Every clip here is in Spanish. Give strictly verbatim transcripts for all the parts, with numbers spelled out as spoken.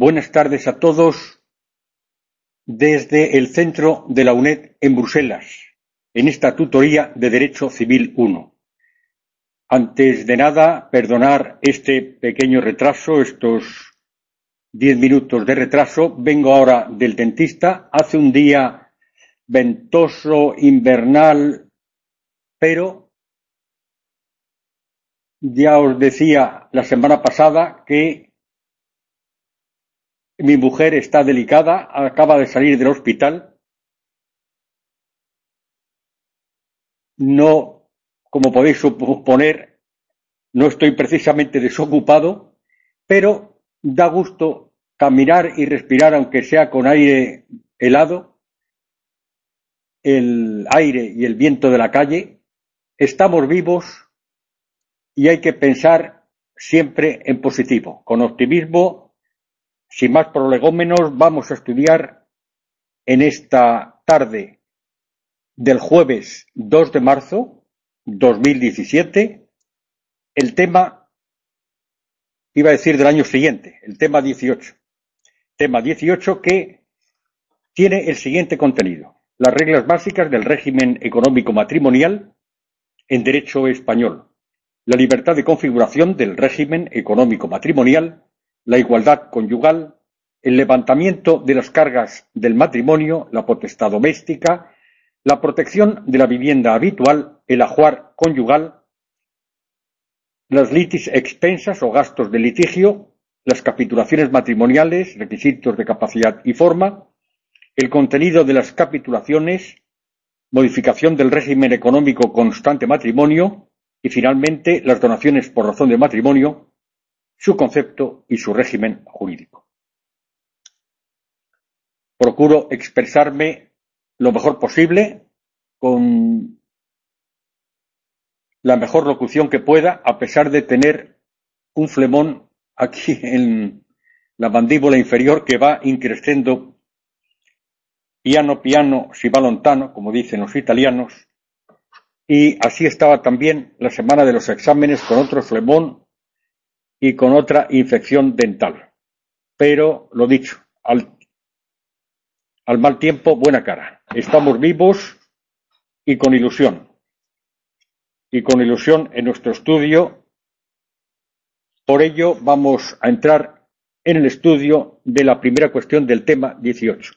Buenas tardes a todos desde el centro de la UNED en Bruselas, en esta tutoría de Derecho Civil uno. Antes de nada, perdonar este pequeño retraso, estos diez minutos de retraso. Vengo ahora del dentista. Hace un día ventoso, invernal, pero ya os decía la semana pasada que mi mujer está delicada, acaba de salir del hospital. No, como podéis suponer, no estoy precisamente desocupado, pero da gusto caminar y respirar, aunque sea con aire helado, el aire y el viento de la calle. Estamos vivos y hay que pensar siempre en positivo, con optimismo. Sin más prolegómenos, vamos a estudiar en esta tarde del jueves dos de marzo de dos mil diecisiete el tema, iba a decir del año siguiente, el tema dieciocho. Tema dieciocho que tiene el siguiente contenido: las reglas básicas del régimen económico matrimonial en derecho español, la libertad de configuración del régimen económico matrimonial, la igualdad conyugal, el levantamiento de las cargas del matrimonio, la potestad doméstica, la protección de la vivienda habitual, el ajuar conyugal, las litis expensas o gastos de litigio, las capitulaciones matrimoniales, requisitos de capacidad y forma, el contenido de las capitulaciones, modificación del régimen económico constante matrimonio y finalmente las donaciones por razón de matrimonio, su concepto y su régimen jurídico. Procuro expresarme lo mejor posible, con la mejor locución que pueda, a pesar de tener un flemón aquí en la mandíbula inferior que va increciendo piano piano si va lontano, como dicen los italianos, y así estaba también la semana de los exámenes, con otro flemón y con otra infección dental. Pero, lo dicho, al, al mal tiempo, buena cara. Estamos vivos y con ilusión. Y con ilusión en nuestro estudio. Por ello, vamos a entrar en el estudio de la primera cuestión del tema dieciocho,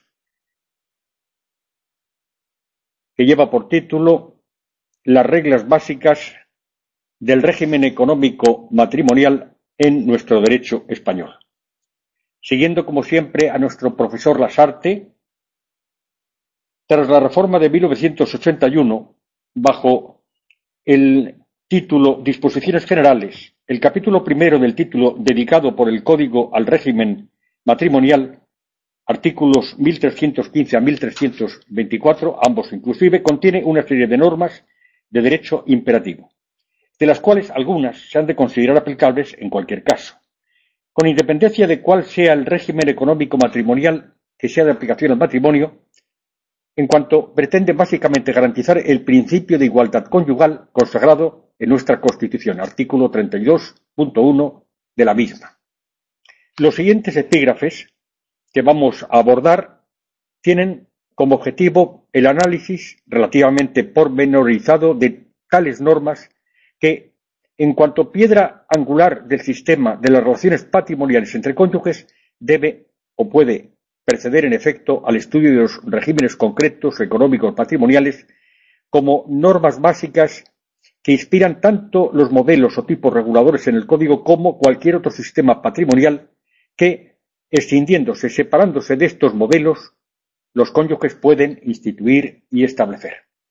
que lleva por título las reglas básicas del régimen económico matrimonial en nuestro derecho español. Siguiendo, como siempre, a nuestro profesor Lasarte, tras la reforma de mil novecientos ochenta y uno, bajo el título Disposiciones Generales, el capítulo primero del título dedicado por el Código al régimen matrimonial, artículos mil trescientos quince a mil trescientos veinticuatro, ambos inclusive, contiene una serie de normas de derecho imperativo, de las cuales algunas se han de considerar aplicables en cualquier caso, con independencia de cuál sea el régimen económico matrimonial que sea de aplicación al matrimonio, en cuanto pretende básicamente garantizar el principio de igualdad conyugal consagrado en nuestra Constitución, artículo treinta y dos punto uno de la misma. Los siguientes epígrafes que vamos a abordar tienen como objetivo el análisis relativamente pormenorizado de tales normas que, en cuanto piedra angular del sistema de las relaciones patrimoniales entre cónyuges, debe o puede preceder en efecto al estudio de los regímenes concretos económicos patrimoniales como normas básicas que inspiran tanto los modelos o tipos reguladores en el Código como cualquier otro sistema patrimonial que, escindiéndose, separándose de estos modelos, los cónyuges pueden instituir y establecer.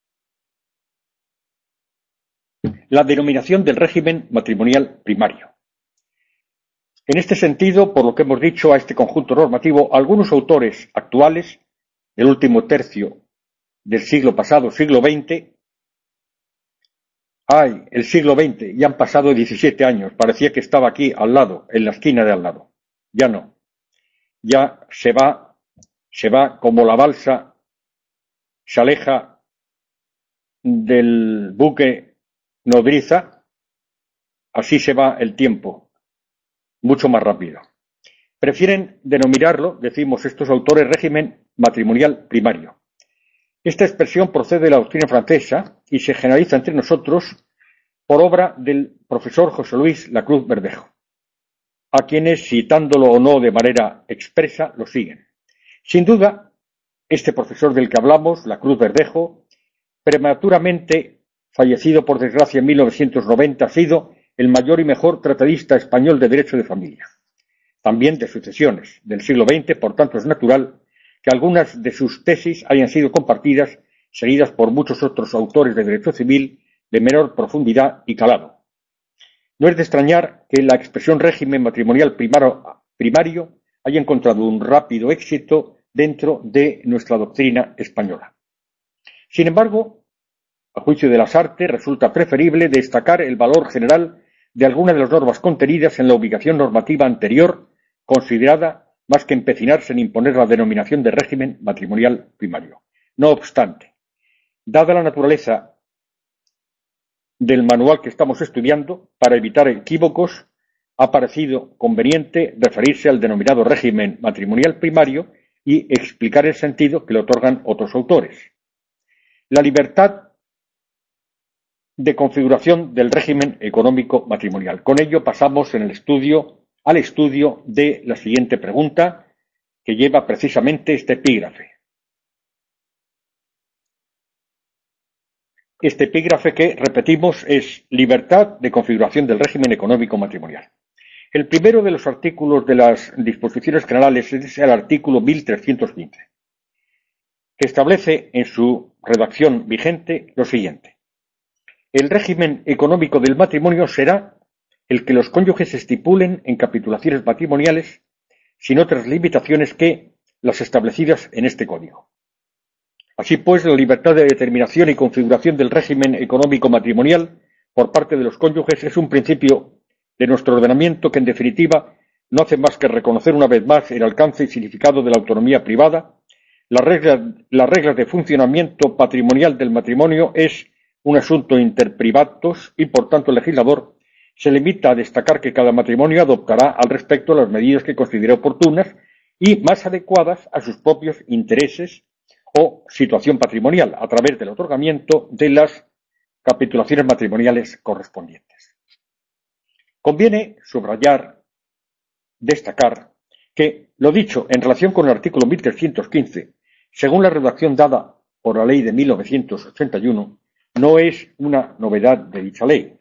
La denominación del régimen matrimonial primario. En este sentido, por lo que hemos dicho a este conjunto normativo, algunos autores actuales del último tercio del siglo pasado, siglo veinte, ¡ay, el siglo veinte! Ya han pasado diecisiete años, parecía que estaba aquí al lado, en la esquina de al lado. Ya no. Ya se va, se va como la balsa se aleja del buque nodriza, así se va el tiempo, mucho más rápido. Prefieren denominarlo, decimos estos autores, régimen matrimonial primario. Esta expresión procede de la doctrina francesa y se generaliza entre nosotros por obra del profesor José Luis Lacruz Verdejo, a quienes, citándolo o no de manera expresa, lo siguen. Sin duda, este profesor del que hablamos, Lacruz Verdejo, prematuramente fallecido por desgracia en mil novecientos noventa, ha sido el mayor y mejor tratadista español de derecho de familia, también de sucesiones, del siglo veinte, por tanto es natural que algunas de sus tesis hayan sido compartidas, seguidas por muchos otros autores de derecho civil de menor profundidad y calado. No es de extrañar que la expresión régimen matrimonial primaro, primario haya encontrado un rápido éxito dentro de nuestra doctrina española. Sin embargo, a juicio de las artes, resulta preferible destacar el valor general de algunas de las normas contenidas en la ubicación normativa anterior, considerada más que empecinarse en imponer la denominación de régimen matrimonial primario. No obstante, dada la naturaleza del manual que estamos estudiando, para evitar equívocos, ha parecido conveniente referirse al denominado régimen matrimonial primario y explicar el sentido que le otorgan otros autores. La libertad de configuración del régimen económico matrimonial. Con ello pasamos en el estudio al estudio de la siguiente pregunta, que lleva precisamente este epígrafe. Este epígrafe que, repetimos, es libertad de configuración del régimen económico matrimonial. El primero de los artículos de las disposiciones generales es el artículo mil trescientos quince, que establece en su redacción vigente lo siguiente. El régimen económico del matrimonio será el que los cónyuges estipulen en capitulaciones matrimoniales, sin otras limitaciones que las establecidas en este código. Así pues, la libertad de determinación y configuración del régimen económico matrimonial por parte de los cónyuges es un principio de nuestro ordenamiento que, en definitiva, no hace más que reconocer una vez más el alcance y significado de la autonomía privada. Las reglas, las reglas de funcionamiento patrimonial del matrimonio es un asunto interprivatos y, por tanto, el legislador se limita a destacar que cada matrimonio adoptará al respecto las medidas que considere oportunas y más adecuadas a sus propios intereses o situación patrimonial, a través del otorgamiento de las capitulaciones matrimoniales correspondientes. Conviene subrayar, destacar, que lo dicho en relación con el artículo mil trescientos quince, según la redacción dada por la ley de mil novecientos ochenta y uno, no es una novedad de dicha ley,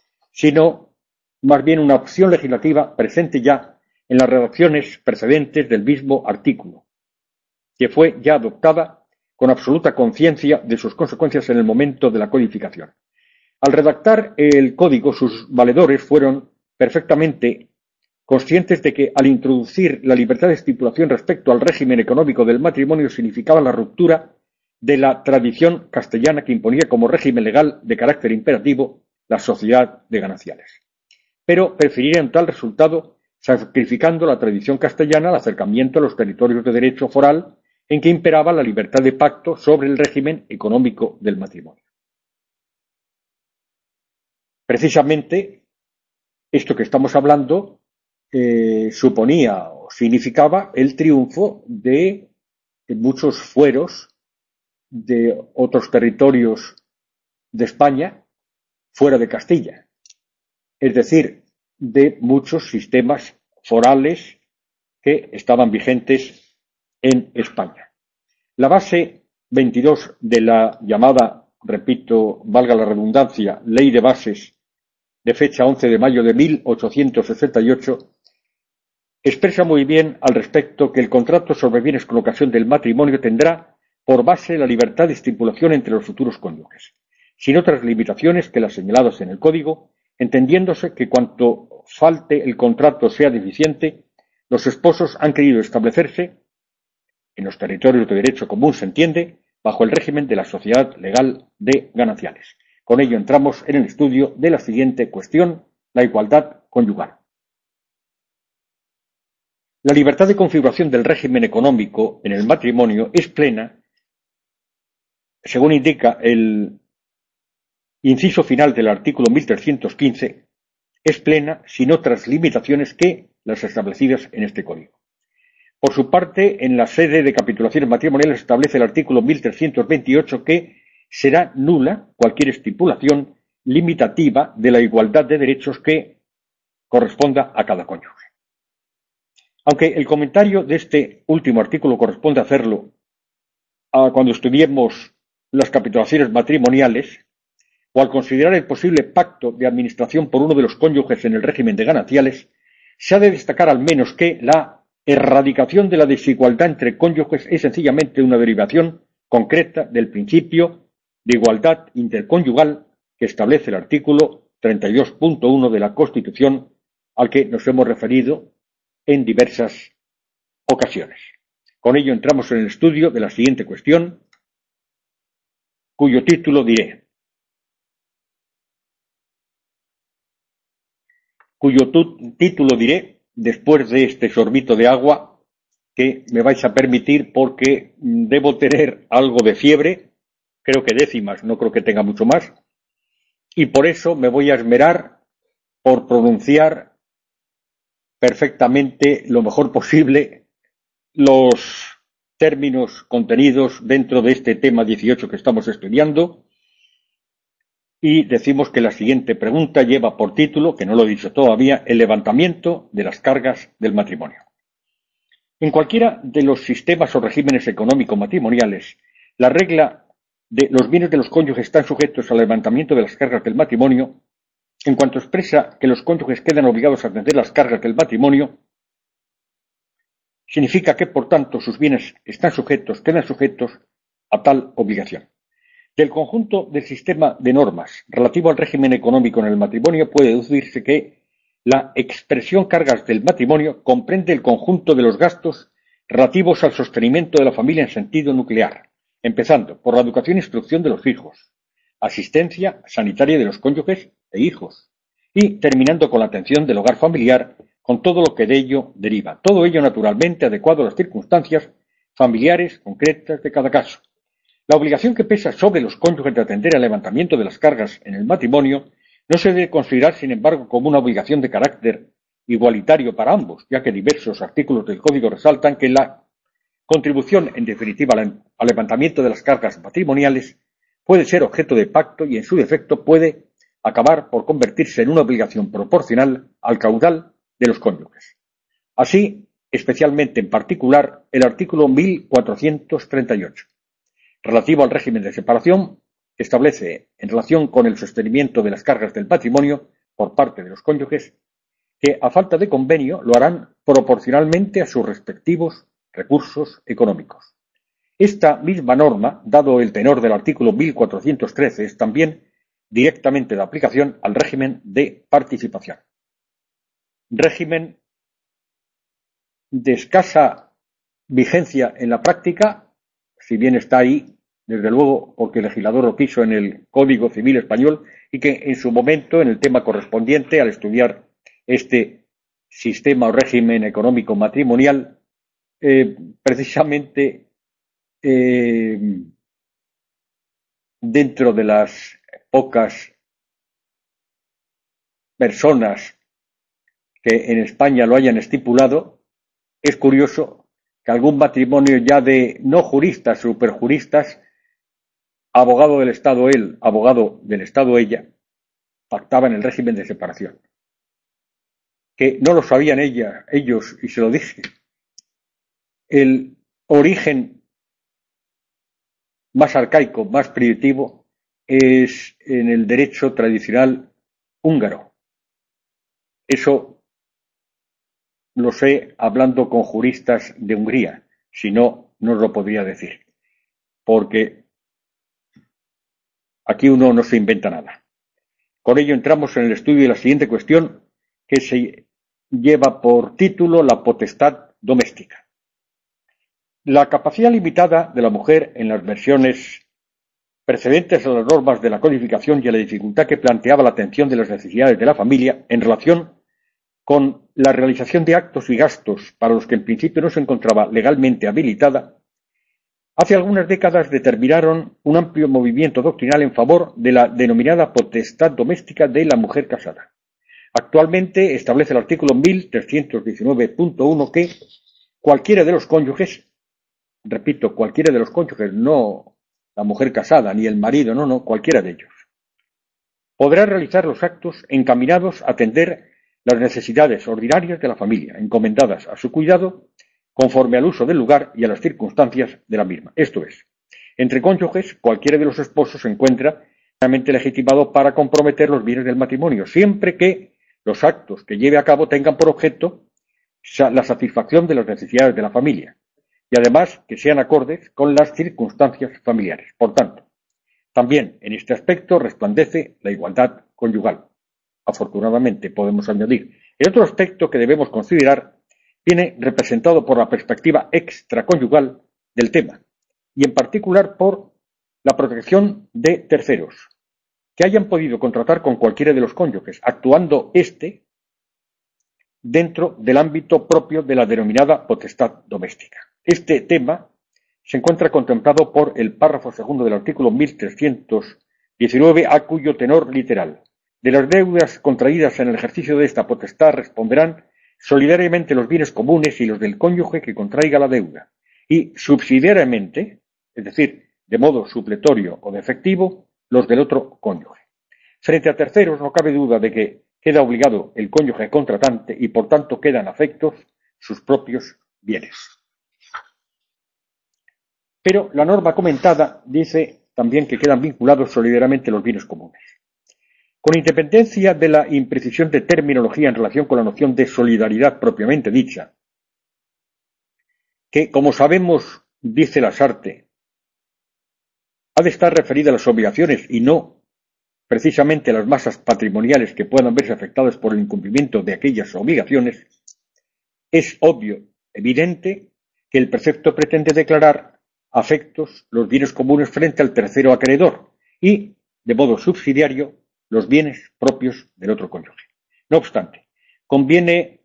sino más bien una opción legislativa presente ya en las redacciones precedentes del mismo artículo, que fue ya adoptada con absoluta conciencia de sus consecuencias en el momento de la codificación. Al redactar el código, sus valedores fueron perfectamente conscientes de que al introducir la libertad de estipulación respecto al régimen económico del matrimonio significaba la ruptura de la tradición castellana que imponía como régimen legal de carácter imperativo la sociedad de gananciales. Pero prefirirían tal resultado sacrificando la tradición castellana al acercamiento a los territorios de derecho foral en que imperaba la libertad de pacto sobre el régimen económico del matrimonio. Precisamente, esto que estamos hablando eh, suponía o significaba el triunfo de, de muchos fueros de otros territorios de España fuera de Castilla, es decir, de muchos sistemas forales que estaban vigentes en España. La base veintidós de la llamada, repito, valga la redundancia, Ley de Bases de fecha once de mayo de mil ochocientos sesenta y ocho expresa muy bien al respecto que el contrato sobre bienes con ocasión del matrimonio tendrá por base la libertad de estipulación entre los futuros cónyuges, sin otras limitaciones que las señaladas en el Código, entendiéndose que cuanto falte el contrato sea deficiente, los esposos han querido establecerse en los territorios de derecho común, se entiende, bajo el régimen de la sociedad legal de gananciales. Con ello entramos en el estudio de la siguiente cuestión, la igualdad conyugal. La libertad de configuración del régimen económico en el matrimonio es plena, según indica el inciso final del artículo mil trescientos quince, es plena sin otras limitaciones que las establecidas en este Código. Por su parte, en la sede de capitulaciones matrimoniales establece el artículo mil trescientos veintiocho que será nula cualquier estipulación limitativa de la igualdad de derechos que corresponda a cada cónyuge. Aunque el comentario de este último artículo corresponde hacerlo a cuando estudiemos las capitulaciones matrimoniales o al considerar el posible pacto de administración por uno de los cónyuges en el régimen de gananciales, se ha de destacar al menos que la erradicación de la desigualdad entre cónyuges es sencillamente una derivación concreta del principio de igualdad interconyugal que establece el artículo treinta y dos punto uno de la Constitución, al que nos hemos referido en diversas ocasiones. Con ello entramos en el estudio de la siguiente cuestión, cuyo título diré. cuyo título diré después de este sorbito de agua que me vais a permitir porque debo tener algo de fiebre, creo que décimas, no creo que tenga mucho más, y por eso me voy a esmerar por pronunciar perfectamente lo mejor posible los términos contenidos dentro de este tema dieciocho que estamos estudiando. Y decimos que la siguiente pregunta lleva por título, que no lo he dicho todavía, el levantamiento de las cargas del matrimonio. En cualquiera de los sistemas o regímenes económicos matrimoniales, la regla de los bienes de los cónyuges están sujetos al levantamiento de las cargas del matrimonio, en cuanto expresa que los cónyuges quedan obligados a atender las cargas del matrimonio, significa que, por tanto, sus bienes están sujetos, quedan sujetos a tal obligación. Del conjunto del sistema de normas relativo al régimen económico en el matrimonio puede deducirse que la expresión cargas del matrimonio comprende el conjunto de los gastos relativos al sostenimiento de la familia en sentido nuclear, empezando por la educación e instrucción de los hijos, asistencia sanitaria de los cónyuges e hijos, y terminando con la atención del hogar familiar con todo lo que de ello deriva. Todo ello naturalmente adecuado a las circunstancias familiares concretas de cada caso. La obligación que pesa sobre los cónyuges de atender al levantamiento de las cargas en el matrimonio no se debe considerar, sin embargo, como una obligación de carácter igualitario para ambos, ya que diversos artículos del Código resaltan que la contribución, en definitiva, al levantamiento de las cargas matrimoniales puede ser objeto de pacto y, en su defecto, puede acabar por convertirse en una obligación proporcional al caudal de los cónyuges. Así, especialmente en particular, el artículo mil cuatrocientos treinta y ocho. Relativo al régimen de separación, que establece, en relación con el sostenimiento de las cargas del patrimonio por parte de los cónyuges, que a falta de convenio lo harán proporcionalmente a sus respectivos recursos económicos. Esta misma norma, dado el tenor del artículo mil cuatrocientos trece, es también directamente de aplicación al régimen de participación. Régimen de escasa vigencia en la práctica, si bien está ahí, desde luego, porque el legislador lo quiso en el Código Civil Español y que en su momento, en el tema correspondiente, al estudiar este sistema o régimen económico matrimonial, eh, precisamente eh, dentro de las pocas personas que en España lo hayan estipulado, es curioso que algún matrimonio ya de no juristas, superjuristas, abogado del Estado él, abogado del Estado ella, pactaban el régimen de separación. Que no lo sabían ella, ellos, y se lo dije. El origen más arcaico, más primitivo, es en el derecho tradicional húngaro. Eso lo sé hablando con juristas de Hungría, si no, no os lo podría decir, porque aquí uno no se inventa nada. Con ello entramos en el estudio de la siguiente cuestión, que se lleva por título la potestad doméstica. La capacidad limitada de la mujer en las versiones precedentes a las normas de la codificación y a la dificultad que planteaba la atención de las necesidades de la familia en relación con la realización de actos y gastos para los que en principio no se encontraba legalmente habilitada, hace algunas décadas determinaron un amplio movimiento doctrinal en favor de la denominada potestad doméstica de la mujer casada. Actualmente establece el artículo mil trescientos diecinueve punto uno que cualquiera de los cónyuges, repito, cualquiera de los cónyuges, no la mujer casada ni el marido, no, no, cualquiera de ellos, podrá realizar los actos encaminados a atender las necesidades ordinarias de la familia, encomendadas a su cuidado conforme al uso del lugar y a las circunstancias de la misma. Esto es, entre cónyuges, cualquiera de los esposos se encuentra plenamente legitimado para comprometer los bienes del matrimonio, siempre que los actos que lleve a cabo tengan por objeto la satisfacción de las necesidades de la familia y además que sean acordes con las circunstancias familiares. Por tanto, también en este aspecto resplandece la igualdad conyugal. Afortunadamente, podemos añadir. El otro aspecto que debemos considerar viene representado por la perspectiva extraconyugal del tema, y en particular por la protección de terceros, que hayan podido contratar con cualquiera de los cónyuges, actuando éste dentro del ámbito propio de la denominada potestad doméstica. Este tema se encuentra contemplado por el párrafo segundo del artículo mil trescientos diecinueve, a cuyo tenor literal: de las deudas contraídas en el ejercicio de esta potestad responderán solidariamente los bienes comunes y los del cónyuge que contraiga la deuda, y subsidiariamente, es decir, de modo supletorio o defectivo, los del otro cónyuge. Frente a terceros no cabe duda de que queda obligado el cónyuge contratante y por tanto quedan afectos sus propios bienes. Pero la norma comentada dice también que quedan vinculados solidariamente los bienes comunes. Con independencia de la imprecisión de terminología en relación con la noción de solidaridad propiamente dicha, que, como sabemos, dice Lasarte, ha de estar referida a las obligaciones y no precisamente a las masas patrimoniales que puedan verse afectadas por el incumplimiento de aquellas obligaciones, es obvio, evidente, que el precepto pretende declarar afectos los bienes comunes frente al tercero acreedor y, de modo subsidiario, los bienes propios del otro cónyuge. No obstante, conviene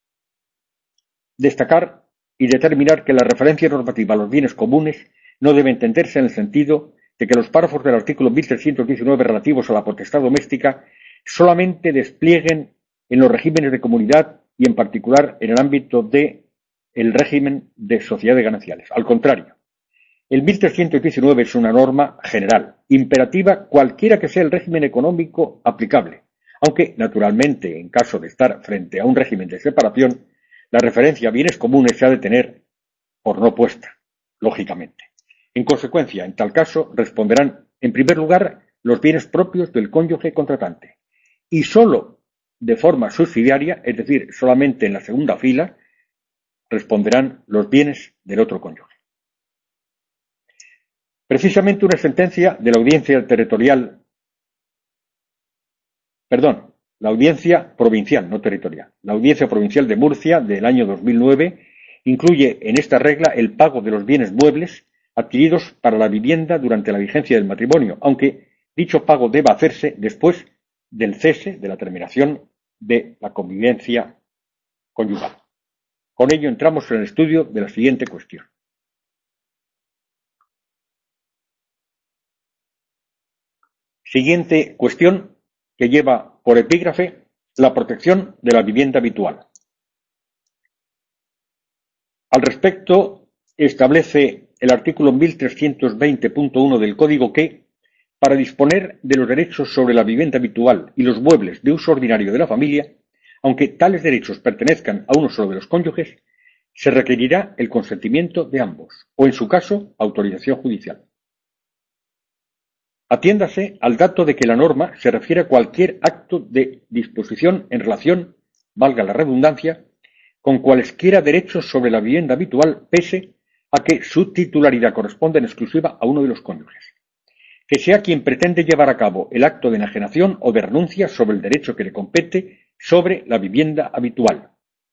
destacar y determinar que la referencia normativa a los bienes comunes no debe entenderse en el sentido de que los párrafos del artículo mil trescientos diecinueve relativos a la potestad doméstica solamente desplieguen en los regímenes de comunidad y en particular en el ámbito del régimen de sociedades gananciales. Al contrario, el mil trescientos diecinueve es una norma general, imperativa cualquiera que sea el régimen económico aplicable, aunque, naturalmente, en caso de estar frente a un régimen de separación, la referencia a bienes comunes se ha de tener por no puesta, lógicamente. En consecuencia, en tal caso, responderán, en primer lugar, los bienes propios del cónyuge contratante, y sólo de forma subsidiaria, es decir, solamente en la segunda fila, responderán los bienes del otro cónyuge. Precisamente una sentencia de la audiencia territorial, perdón, la audiencia provincial, no territorial, la audiencia provincial de Murcia del año dos mil nueve incluye en esta regla el pago de los bienes muebles adquiridos para la vivienda durante la vigencia del matrimonio, aunque dicho pago deba hacerse después del cese de la terminación de la convivencia conyugal. Con ello entramos en el estudio de la siguiente cuestión. Siguiente cuestión que lleva por epígrafe la protección de la vivienda habitual. Al respecto, establece el artículo mil trescientos veinte punto uno del Código que, para disponer de los derechos sobre la vivienda habitual y los muebles de uso ordinario de la familia, aunque tales derechos pertenezcan a uno solo de los cónyuges, se requerirá el consentimiento de ambos, o en su caso, autorización judicial. Atiéndase al dato de que la norma se refiere a cualquier acto de disposición en relación, valga la redundancia, con cualesquiera derechos sobre la vivienda habitual, pese a que su titularidad corresponda en exclusiva a uno de los cónyuges. Que sea quien pretende llevar a cabo el acto de enajenación o de renuncia sobre el derecho que le compete sobre la vivienda habitual.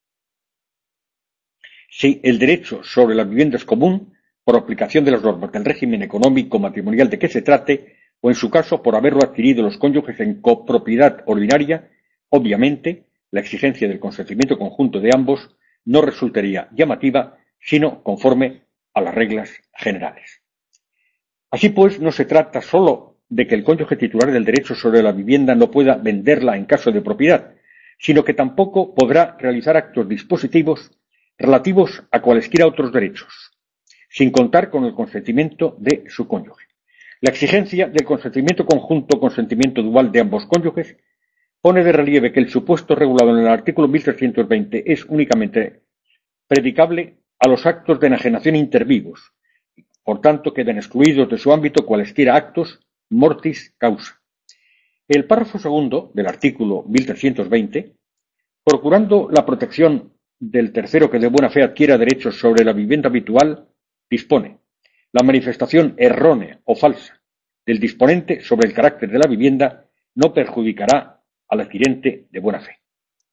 Si el derecho sobre la vivienda es común, por aplicación de las normas del régimen económico matrimonial de que se trate, o en su caso por haberlo adquirido los cónyuges en copropiedad ordinaria, obviamente la exigencia del consentimiento conjunto de ambos no resultaría llamativa, sino conforme a las reglas generales. Así pues, no se trata sólo de que el cónyuge titular del derecho sobre la vivienda no pueda venderla en caso de propiedad, sino que tampoco podrá realizar actos dispositivos relativos a cualesquiera otros derechos, sin contar con el consentimiento de su cónyuge. La exigencia del consentimiento conjunto o consentimiento dual de ambos cónyuges pone de relieve que el supuesto regulado en el artículo mil trescientos veinte es únicamente predicable a los actos de enajenación intervivos. Por tanto, quedan excluidos de su ámbito cualesquiera actos mortis causa. El párrafo segundo del artículo mil trescientos veinte, procurando la protección del tercero que de buena fe adquiera derechos sobre la vivienda habitual, dispone: la manifestación errónea o falsa del disponente sobre el carácter de la vivienda no perjudicará al adquirente de buena fe.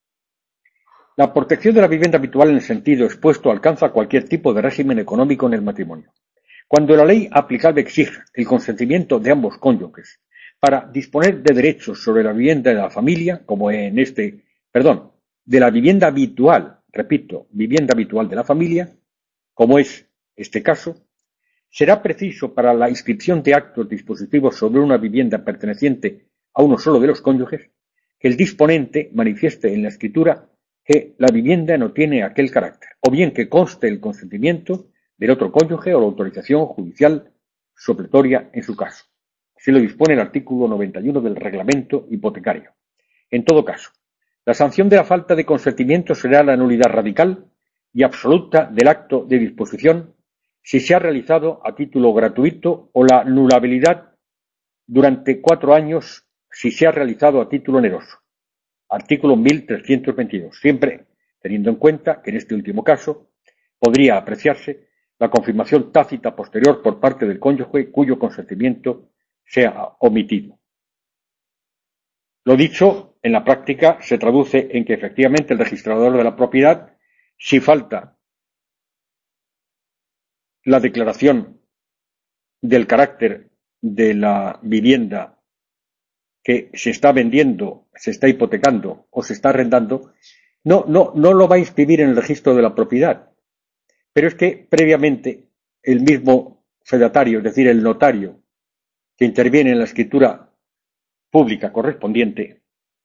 La protección de la vivienda habitual en el sentido expuesto alcanza cualquier tipo de régimen económico en el matrimonio. Cuando la ley aplicable exige el consentimiento de ambos cónyuges para disponer de derechos sobre la vivienda de la familia, como en este, perdón, de la vivienda habitual, repito, vivienda habitual de la familia, como es este caso, será preciso para la inscripción de actos dispositivos sobre una vivienda perteneciente a uno solo de los cónyuges que el disponente manifieste en la escritura que la vivienda no tiene aquel carácter, o bien que conste el consentimiento del otro cónyuge o la autorización judicial supletoria en su caso. Así lo dispone el artículo noventa y uno del reglamento hipotecario. En todo caso, la sanción de la falta de consentimiento será la nulidad radical y absoluta del acto de disposición si se ha realizado a título gratuito, o la nulabilidad durante cuatro años si se ha realizado a título oneroso. Artículo mil trescientos veintidós, siempre teniendo en cuenta que en este último caso podría apreciarse la confirmación tácita posterior por parte del cónyuge cuyo consentimiento sea omitido. Lo dicho, en la práctica se traduce en que efectivamente el registrador de la propiedad, si falta la declaración del carácter de la vivienda que se está vendiendo, se está hipotecando o se está arrendando, no, no, no lo va a inscribir en el registro de la propiedad. Pero es que previamente el mismo fedatario, es decir, el notario que interviene en la escritura pública correspondiente,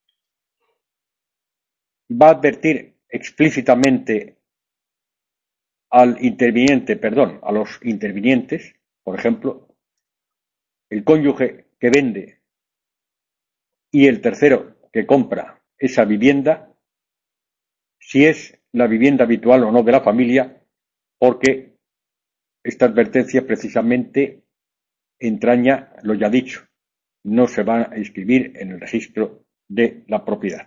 va a advertir explícitamente al interviniente, perdón, a los intervinientes, por ejemplo, el cónyuge que vende y el tercero que compra esa vivienda, si es la vivienda habitual o no de la familia, porque esta advertencia precisamente entraña lo ya dicho, no se va a inscribir en el registro de la propiedad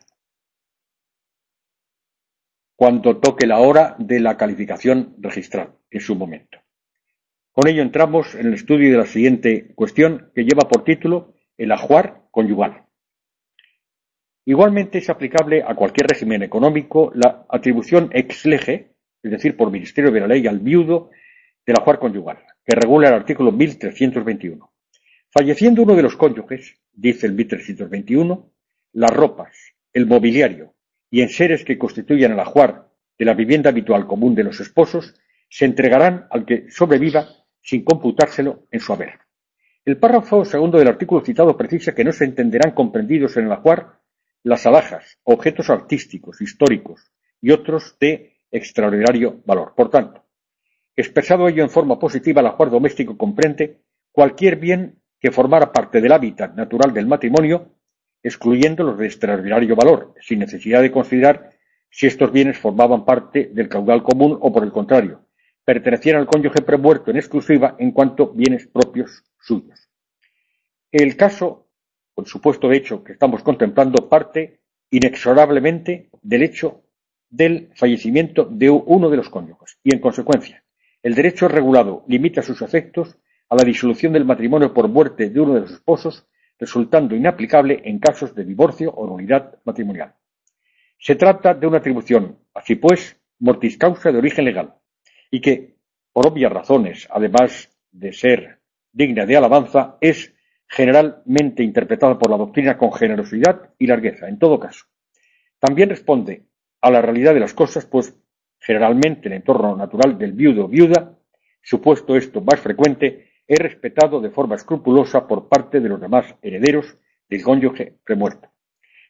cuando toque la hora de la calificación registral en su momento. Con ello entramos en el estudio de la siguiente cuestión, que lleva por título el ajuar conyugal. Igualmente es aplicable a cualquier régimen económico la atribución ex lege, es decir, por ministerio de la ley al viudo del ajuar conyugal, que regula el artículo mil trescientos veintiuno. Falleciendo uno de los cónyuges, dice el mil trescientos veintiuno, las ropas, el mobiliario y enseres que constituyan el ajuar de la vivienda habitual común de los esposos se entregarán al que sobreviva sin computárselo en su haber. El párrafo segundo del artículo citado precisa que no se entenderán comprendidos en el ajuar las alhajas, objetos artísticos, históricos y otros de extraordinario valor. Por tanto, expresado ello en forma positiva, el ajuar doméstico comprende cualquier bien que formara parte del hábitat natural del matrimonio, excluyendo los de extraordinario valor, sin necesidad de considerar si estos bienes formaban parte del caudal común o, por el contrario, pertenecían al cónyuge premuerto en exclusiva en cuanto bienes propios suyos. El caso, o el supuesto hecho que estamos contemplando, parte inexorablemente del hecho del fallecimiento de uno de los cónyuges y, en consecuencia, el derecho regulado limita sus efectos a la disolución del matrimonio por muerte de uno de los esposos, resultando inaplicable en casos de divorcio o nulidad matrimonial. Se trata de una atribución, así pues, mortis causa de origen legal, y que, por obvias razones, además de ser digna de alabanza, es generalmente interpretada por la doctrina con generosidad y largueza. En todo caso, también responde a la realidad de las cosas, pues generalmente el entorno natural del viudo o viuda, supuesto esto más frecuente, es respetado de forma escrupulosa por parte de los demás herederos del cónyuge premuerto.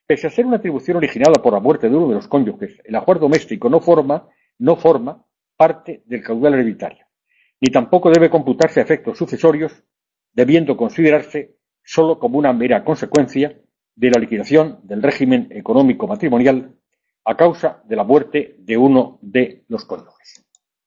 Pese a ser una atribución originada por la muerte de uno de los cónyuges, el ajuar doméstico no forma, no forma parte del caudal hereditario, ni tampoco debe computarse a efectos sucesorios, debiendo considerarse sólo como una mera consecuencia de la liquidación del régimen económico matrimonial a causa de la muerte de uno de los cónyuges.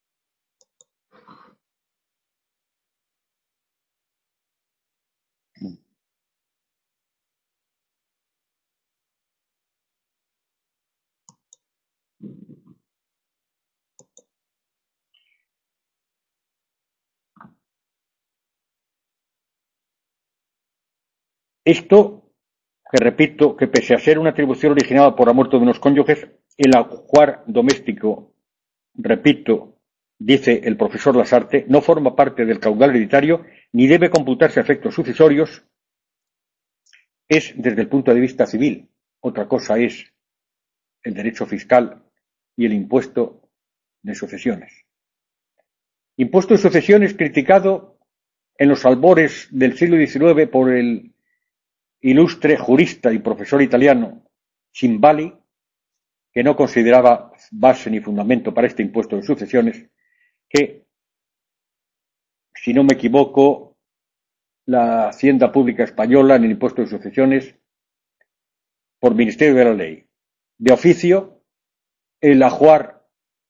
Esto, que repito, que pese a ser una atribución originada por la muerte de unos cónyuges, el ajuar doméstico, repito, dice el profesor Lasarte, no forma parte del caudal hereditario ni debe computarse a efectos sucesorios, es desde el punto de vista civil. Otra cosa es el derecho fiscal y el impuesto de sucesiones. Impuesto de sucesiones criticado en los albores del siglo diecinueve por el ilustre jurista y profesor italiano Cimbali, que no consideraba base ni fundamento para este impuesto de sucesiones, que, si no me equivoco, la Hacienda Pública Española en el impuesto de sucesiones, por Ministerio de la Ley, de oficio, el ajuar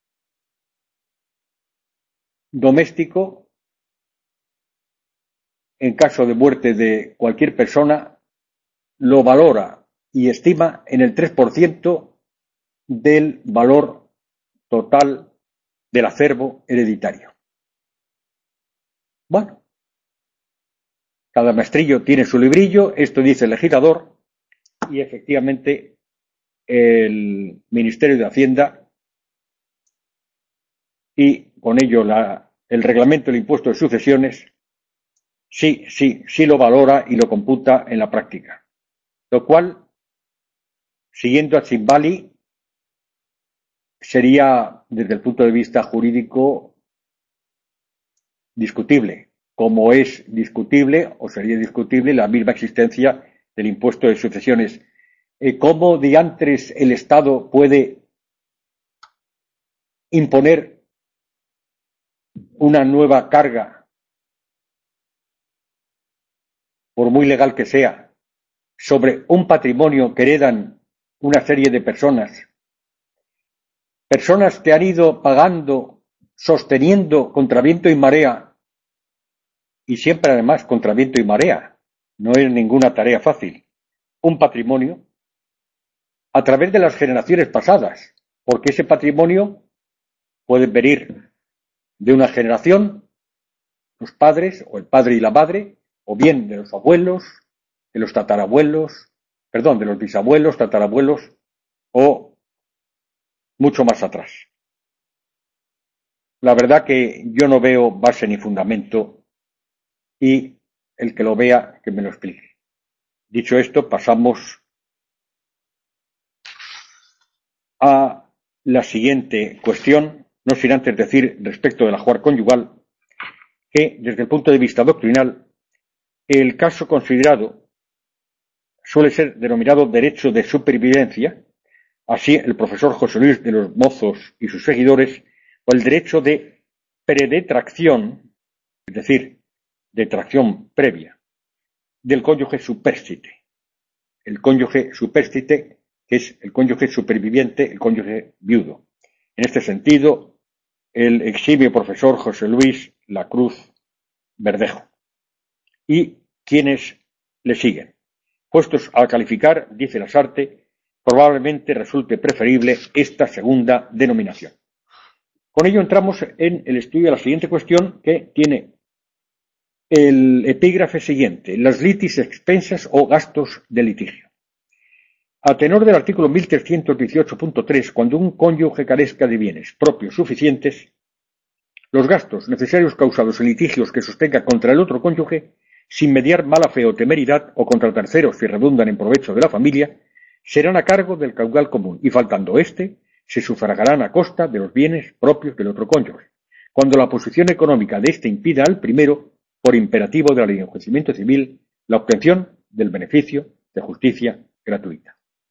doméstico, en caso de muerte de cualquier persona, lo valora y estima en el tres por ciento del valor total del acervo hereditario. Bueno, cada maestrillo tiene su librillo, esto dice el legislador, y efectivamente el Ministerio de Hacienda y con ello la, el reglamento del impuesto de sucesiones sí, sí, sí lo valora y lo computa en la práctica. Lo cual, siguiendo a Cimbali, sería, desde el punto de vista jurídico, discutible, como es discutible, o sería discutible, la misma existencia del impuesto de sucesiones. Eh, ¿Cómo diantres el Estado puede imponer una nueva carga, por muy legal que sea, sobre un patrimonio que heredan una serie de personas, personas que han ido pagando, sosteniendo contra viento y marea, y siempre además contra viento y marea, no es ninguna tarea fácil, un patrimonio a través de las generaciones pasadas, porque ese patrimonio puede venir de una generación, los padres o el padre y la madre, o bien de los abuelos, de los tatarabuelos, perdón, de los bisabuelos, tatarabuelos, o mucho más atrás. La verdad que yo no veo base ni fundamento y el que lo vea, que me lo explique. Dicho esto, pasamos a la siguiente cuestión, no sin antes decir respecto del ajuar conyugal, que desde el punto de vista doctrinal, el caso considerado suele ser denominado derecho de supervivencia, así el profesor José Luis de los Mozos y sus seguidores, o el derecho de predetracción, es decir, de tracción previa, del cónyuge superstite. El cónyuge superstite, que es el cónyuge superviviente, el cónyuge viudo. En este sentido, el eximio profesor José Luis Lacruz Verdejo. Y quienes le siguen. Puestos a calificar, dice Lasarte, probablemente resulte preferible esta segunda denominación. Con ello entramos en el estudio de la siguiente cuestión, que tiene el epígrafe siguiente: las litis expensas o gastos de litigio. A tenor del artículo mil trescientos dieciocho punto tres, cuando un cónyuge carezca de bienes propios suficientes, los gastos necesarios causados en litigios que sostenga contra el otro cónyuge, sin mediar mala fe o temeridad, o contra terceros si redundan en provecho de la familia, serán a cargo del caudal común, y faltando éste, se sufragarán a costa de los bienes propios del otro cónyuge, cuando la posición económica de éste impida al primero, por imperativo de la ley de enjuiciamiento civil, la obtención del beneficio de justicia gratuita.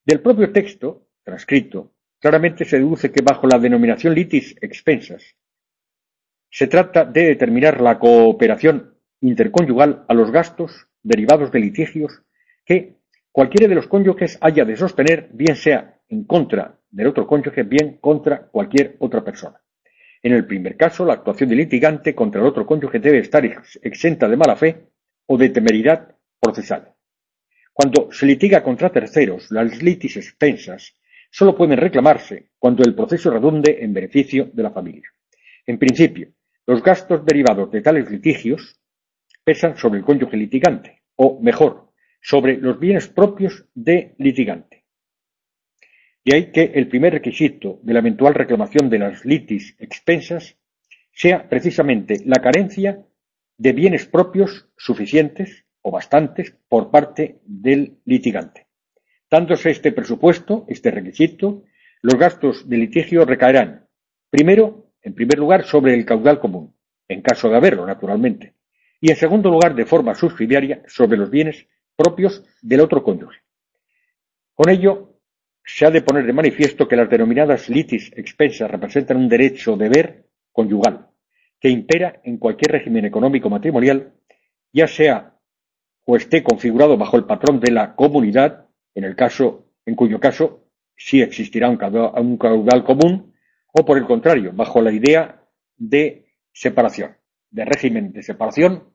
Del propio texto, transcrito, claramente se deduce que bajo la denominación litis expensas se trata de determinar la cooperación interconyugal a los gastos derivados de litigios que cualquiera de los cónyuges haya de sostener, bien sea en contra del otro cónyuge, bien contra cualquier otra persona. En el primer caso, la actuación del litigante contra el otro cónyuge debe estar ex- exenta de mala fe o de temeridad procesal. Cuando se litiga contra terceros, las litis expensas solo pueden reclamarse cuando el proceso redunde en beneficio de la familia. En principio, los gastos derivados de tales litigios pesan sobre el cónyuge litigante, o mejor, sobre los bienes propios de litigante. De ahí que el primer requisito de la eventual reclamación de las litis expensas sea precisamente la carencia de bienes propios suficientes o bastantes por parte del litigante. Dándose este presupuesto, este requisito, los gastos de litigio recaerán, primero, en primer lugar, sobre el caudal común, en caso de haberlo, naturalmente, y en segundo lugar, de forma subsidiaria, sobre los bienes propios del otro cónyuge. Con ello, se ha de poner de manifiesto que las denominadas litis expensas representan un derecho o deber conyugal, que impera en cualquier régimen económico matrimonial, ya sea o esté configurado bajo el patrón de la comunidad, en el caso, en cuyo caso sí existirá un caudal, un caudal común, o por el contrario, bajo la idea de separación, de régimen de separación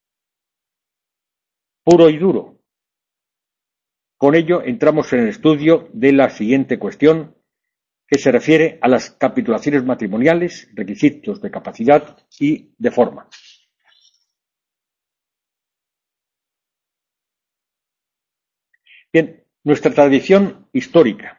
puro y duro. Con ello entramos en el estudio de la siguiente cuestión, que se refiere a las capitulaciones matrimoniales, requisitos de capacidad y de forma. Bien, nuestra tradición histórica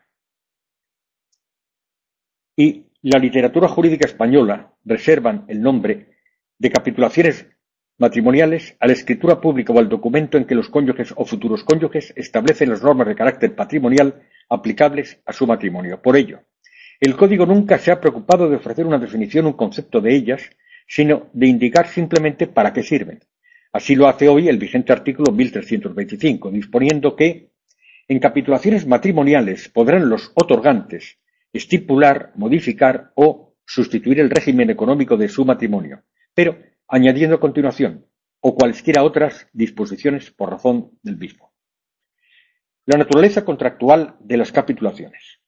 y la literatura jurídica española reservan el nombre de capitulaciones matrimoniales a la escritura pública o al documento en que los cónyuges o futuros cónyuges establecen las normas de carácter patrimonial aplicables a su matrimonio. Por ello, el Código nunca se ha preocupado de ofrecer una definición o un concepto de ellas, sino de indicar simplemente para qué sirven. Así lo hace hoy el vigente artículo mil trescientos veinticinco, disponiendo que en capitulaciones matrimoniales podrán los otorgantes estipular, modificar o sustituir el régimen económico de su matrimonio, pero añadiendo a continuación, o cualesquiera otras disposiciones por razón del mismo. La naturaleza contractual de las capitulaciones.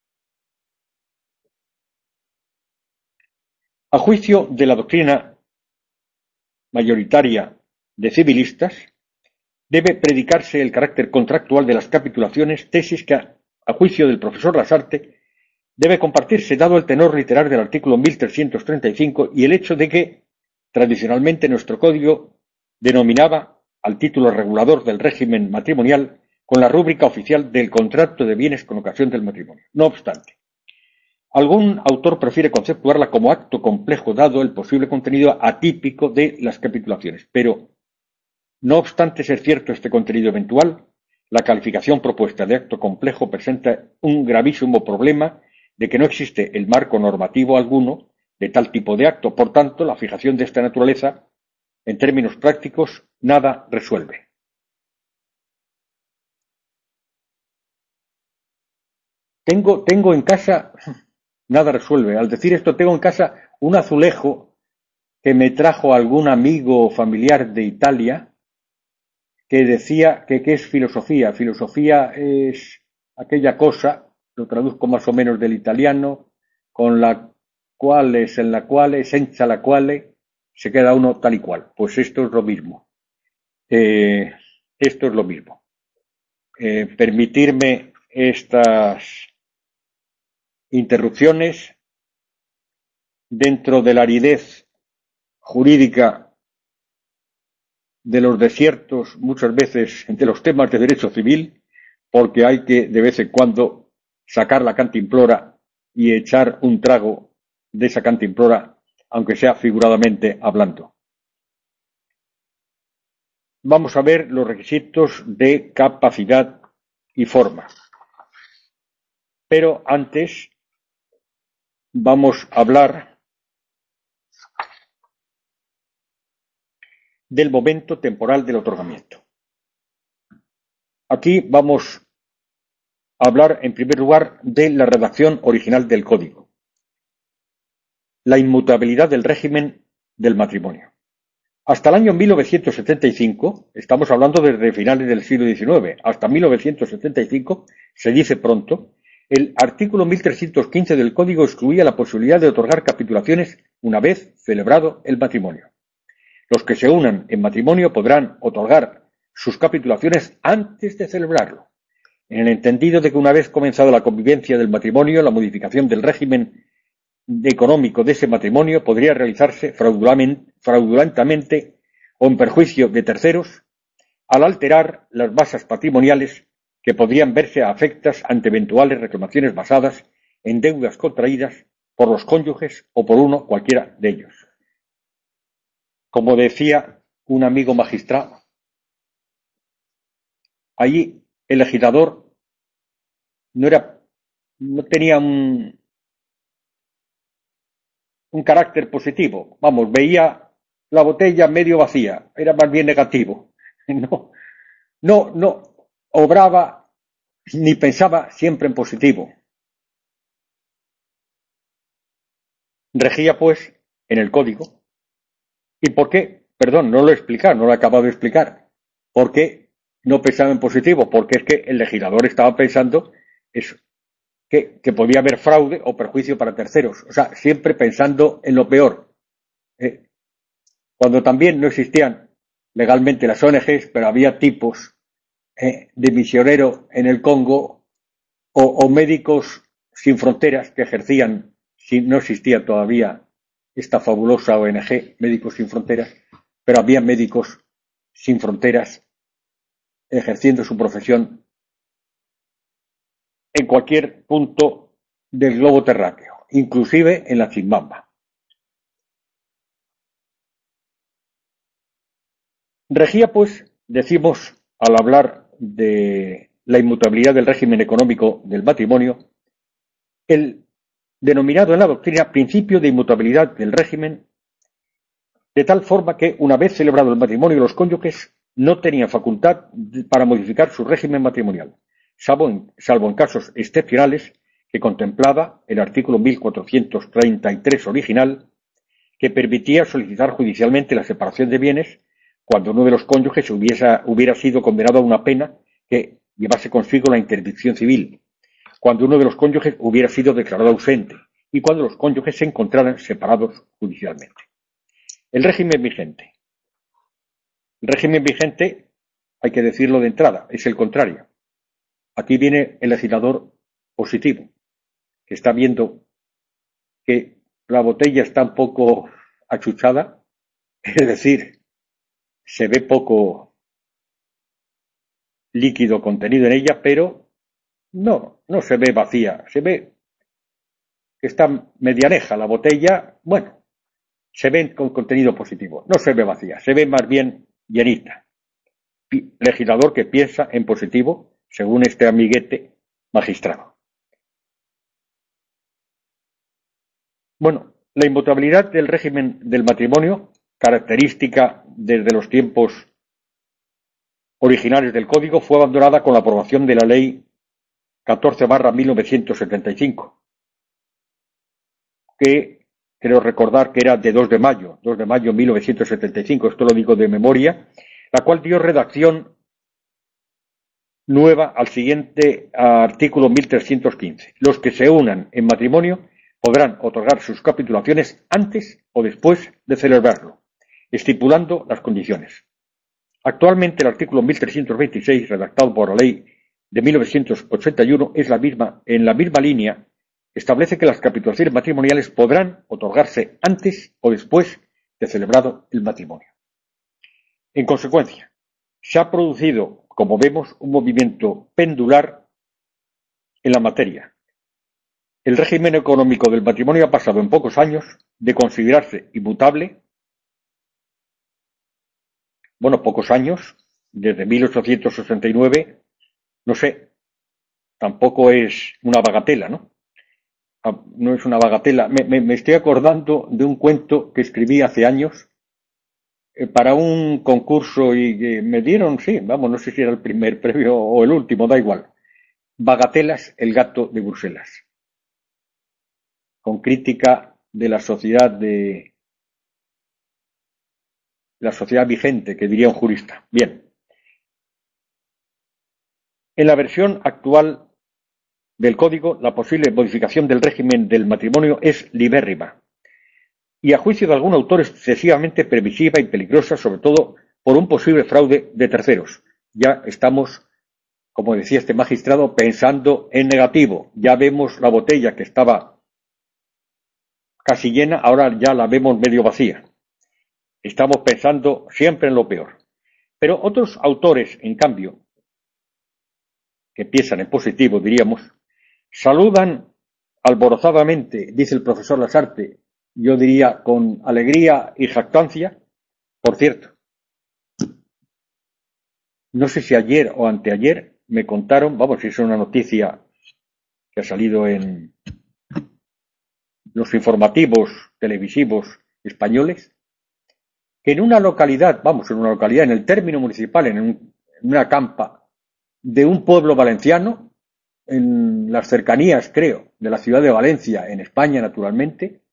A juicio de la doctrina mayoritaria de civilistas, debe predicarse el carácter contractual de las capitulaciones, tesis que, a juicio del profesor Lasarte, debe compartirse dado el tenor literal del artículo mil trescientos treinta y cinco y el hecho de que, tradicionalmente, nuestro código denominaba al título regulador del régimen matrimonial con la rúbrica oficial del contrato de bienes con ocasión del matrimonio. No obstante, algún autor prefiere conceptuarla como acto complejo dado el posible contenido atípico de las capitulaciones, pero, no obstante ser cierto este contenido eventual, la calificación propuesta de acto complejo presenta un gravísimo problema de que no existe el marco normativo alguno de tal tipo de acto. Por tanto, la fijación de esta naturaleza, en términos prácticos, nada resuelve. Tengo, tengo en casa, nada resuelve. Al decir esto, tengo en casa un azulejo que me trajo algún amigo o familiar de Italia, que decía que qué es filosofía. Filosofía es aquella cosa, lo traduzco más o menos del italiano, con la cual es, en la cual, senza la quale, se queda uno tal y cual. Pues esto es lo mismo. Eh, esto es lo mismo. Eh, permitirme estas interrupciones dentro de la aridez jurídica de los desiertos, muchas veces de los temas de derecho civil, porque hay que de vez en cuando sacar la cantimplora y echar un trago de esa cantimplora, aunque sea figuradamente hablando. Vamos a ver los requisitos de capacidad y forma. Pero antes vamos a hablar del momento temporal del otorgamiento. Aquí vamos hablar en primer lugar de la redacción original del Código. La inmutabilidad del régimen del matrimonio. Hasta el año mil novecientos setenta y cinco, estamos hablando desde finales del siglo diecinueve, hasta mil novecientos setenta y cinco, se dice pronto, el artículo mil trescientos quince del Código excluía la posibilidad de otorgar capitulaciones una vez celebrado el matrimonio. Los que se unan en matrimonio podrán otorgar sus capitulaciones antes de celebrarlo, en el entendido de que una vez comenzado la convivencia del matrimonio, la modificación del régimen económico de ese matrimonio podría realizarse fraudulentamente o en perjuicio de terceros al alterar las bases patrimoniales que podrían verse afectas ante eventuales reclamaciones basadas en deudas contraídas por los cónyuges o por uno cualquiera de ellos. Como decía un amigo magistrado, allí el legislador no era, no tenía un un carácter positivo. Vamos, veía la botella medio vacía, era más bien negativo. No, no, no obraba ni pensaba siempre en positivo. Regía, pues, en el Código. ¿Y por qué? Perdón, no lo he explicado, no lo he acabado de explicar. ¿Por qué no pensaba en positivo? Porque es que el legislador estaba pensando eso. Que, que podía haber fraude o perjuicio para terceros. O sea, siempre pensando en lo peor. Eh, cuando también no existían legalmente las O N Ges, pero había tipos eh, de misionero en el Congo o, o médicos sin fronteras que ejercían, si no existía todavía esta fabulosa O N Ge, Médicos Sin Fronteras, pero había médicos sin fronteras ejerciendo su profesión en cualquier punto del globo terráqueo, inclusive en la Chimbamba. Regía, pues, decimos, al hablar de la inmutabilidad del régimen económico del matrimonio, el denominado en la doctrina principio de inmutabilidad del régimen, de tal forma que, una vez celebrado el matrimonio, los cónyuges no tenían facultad para modificar su régimen matrimonial, salvo en, salvo en casos excepcionales que contemplaba el artículo mil cuatrocientos treinta y tres original, que permitía solicitar judicialmente la separación de bienes cuando uno de los cónyuges hubiese, hubiera sido condenado a una pena que llevase consigo la interdicción civil, cuando uno de los cónyuges hubiera sido declarado ausente y cuando los cónyuges se encontraran separados judicialmente. El régimen vigente. El régimen vigente, hay que decirlo de entrada, es el contrario. Aquí viene el legislador positivo, que está viendo que la botella está un poco achuchada, es decir, se ve poco líquido contenido en ella, pero no, no se ve vacía, se ve que está medianeja la botella, bueno, se ve con contenido positivo, no se ve vacía, se ve más bien llenita. Legislador que piensa en positivo, según este amiguete magistrado. Bueno, la inmutabilidad del régimen del matrimonio, característica desde los tiempos originales del Código, fue abandonada con la aprobación de la Ley catorce barra mil novecientos setenta y cinco, que creo recordar que era de dos de mayo, dos de mayo de mil novecientos setenta y cinco, esto lo digo de memoria, la cual dio redacción nueva al siguiente artículo mil trescientos quince. Los que se unan en matrimonio podrán otorgar sus capitulaciones antes o después de celebrarlo, estipulando las condiciones. Actualmente el artículo mil trescientos veintiséis, redactado por la Ley de mil novecientos ochenta y uno, es la misma, en la misma línea, establece que las capitulaciones matrimoniales podrán otorgarse antes o después de celebrado el matrimonio. En consecuencia, se ha producido, como vemos, un movimiento pendular en la materia. El régimen económico del matrimonio ha pasado en pocos años de considerarse inmutable, bueno, pocos años, desde mil ochocientos sesenta y nueve, no sé, tampoco es una bagatela, ¿no? No es una bagatela. Me, me, me estoy acordando de un cuento que escribí hace años eh, para un concurso y eh, me dieron, sí, vamos, no sé si era el primer premio o el último, da igual. bagatelas el gato de Bruselas, con crítica de la sociedad de la sociedad vigente, que diría un jurista. Bien. En la versión actual del Código, la posible modificación del régimen del matrimonio es libérrima y, a juicio de algún autor, excesivamente previsiva y peligrosa, sobre todo por un posible fraude de terceros. Ya estamos, como decía este magistrado, pensando en negativo. Ya vemos la botella que estaba casi llena, ahora ya la vemos medio vacía. Estamos pensando siempre en lo peor. Pero otros autores, en cambio, que piensan en positivo, diríamos, saludan alborozadamente, dice el profesor Lasarte, yo diría con alegría y jactancia. Por cierto, no sé si ayer o anteayer me contaron, vamos, si es una noticia que ha salido en los informativos televisivos españoles, que en una localidad, vamos, en una localidad, en el término municipal, en, un, en una campa de un pueblo valenciano, en las cercanías, creo, de la ciudad de Valencia, en España, naturalmente,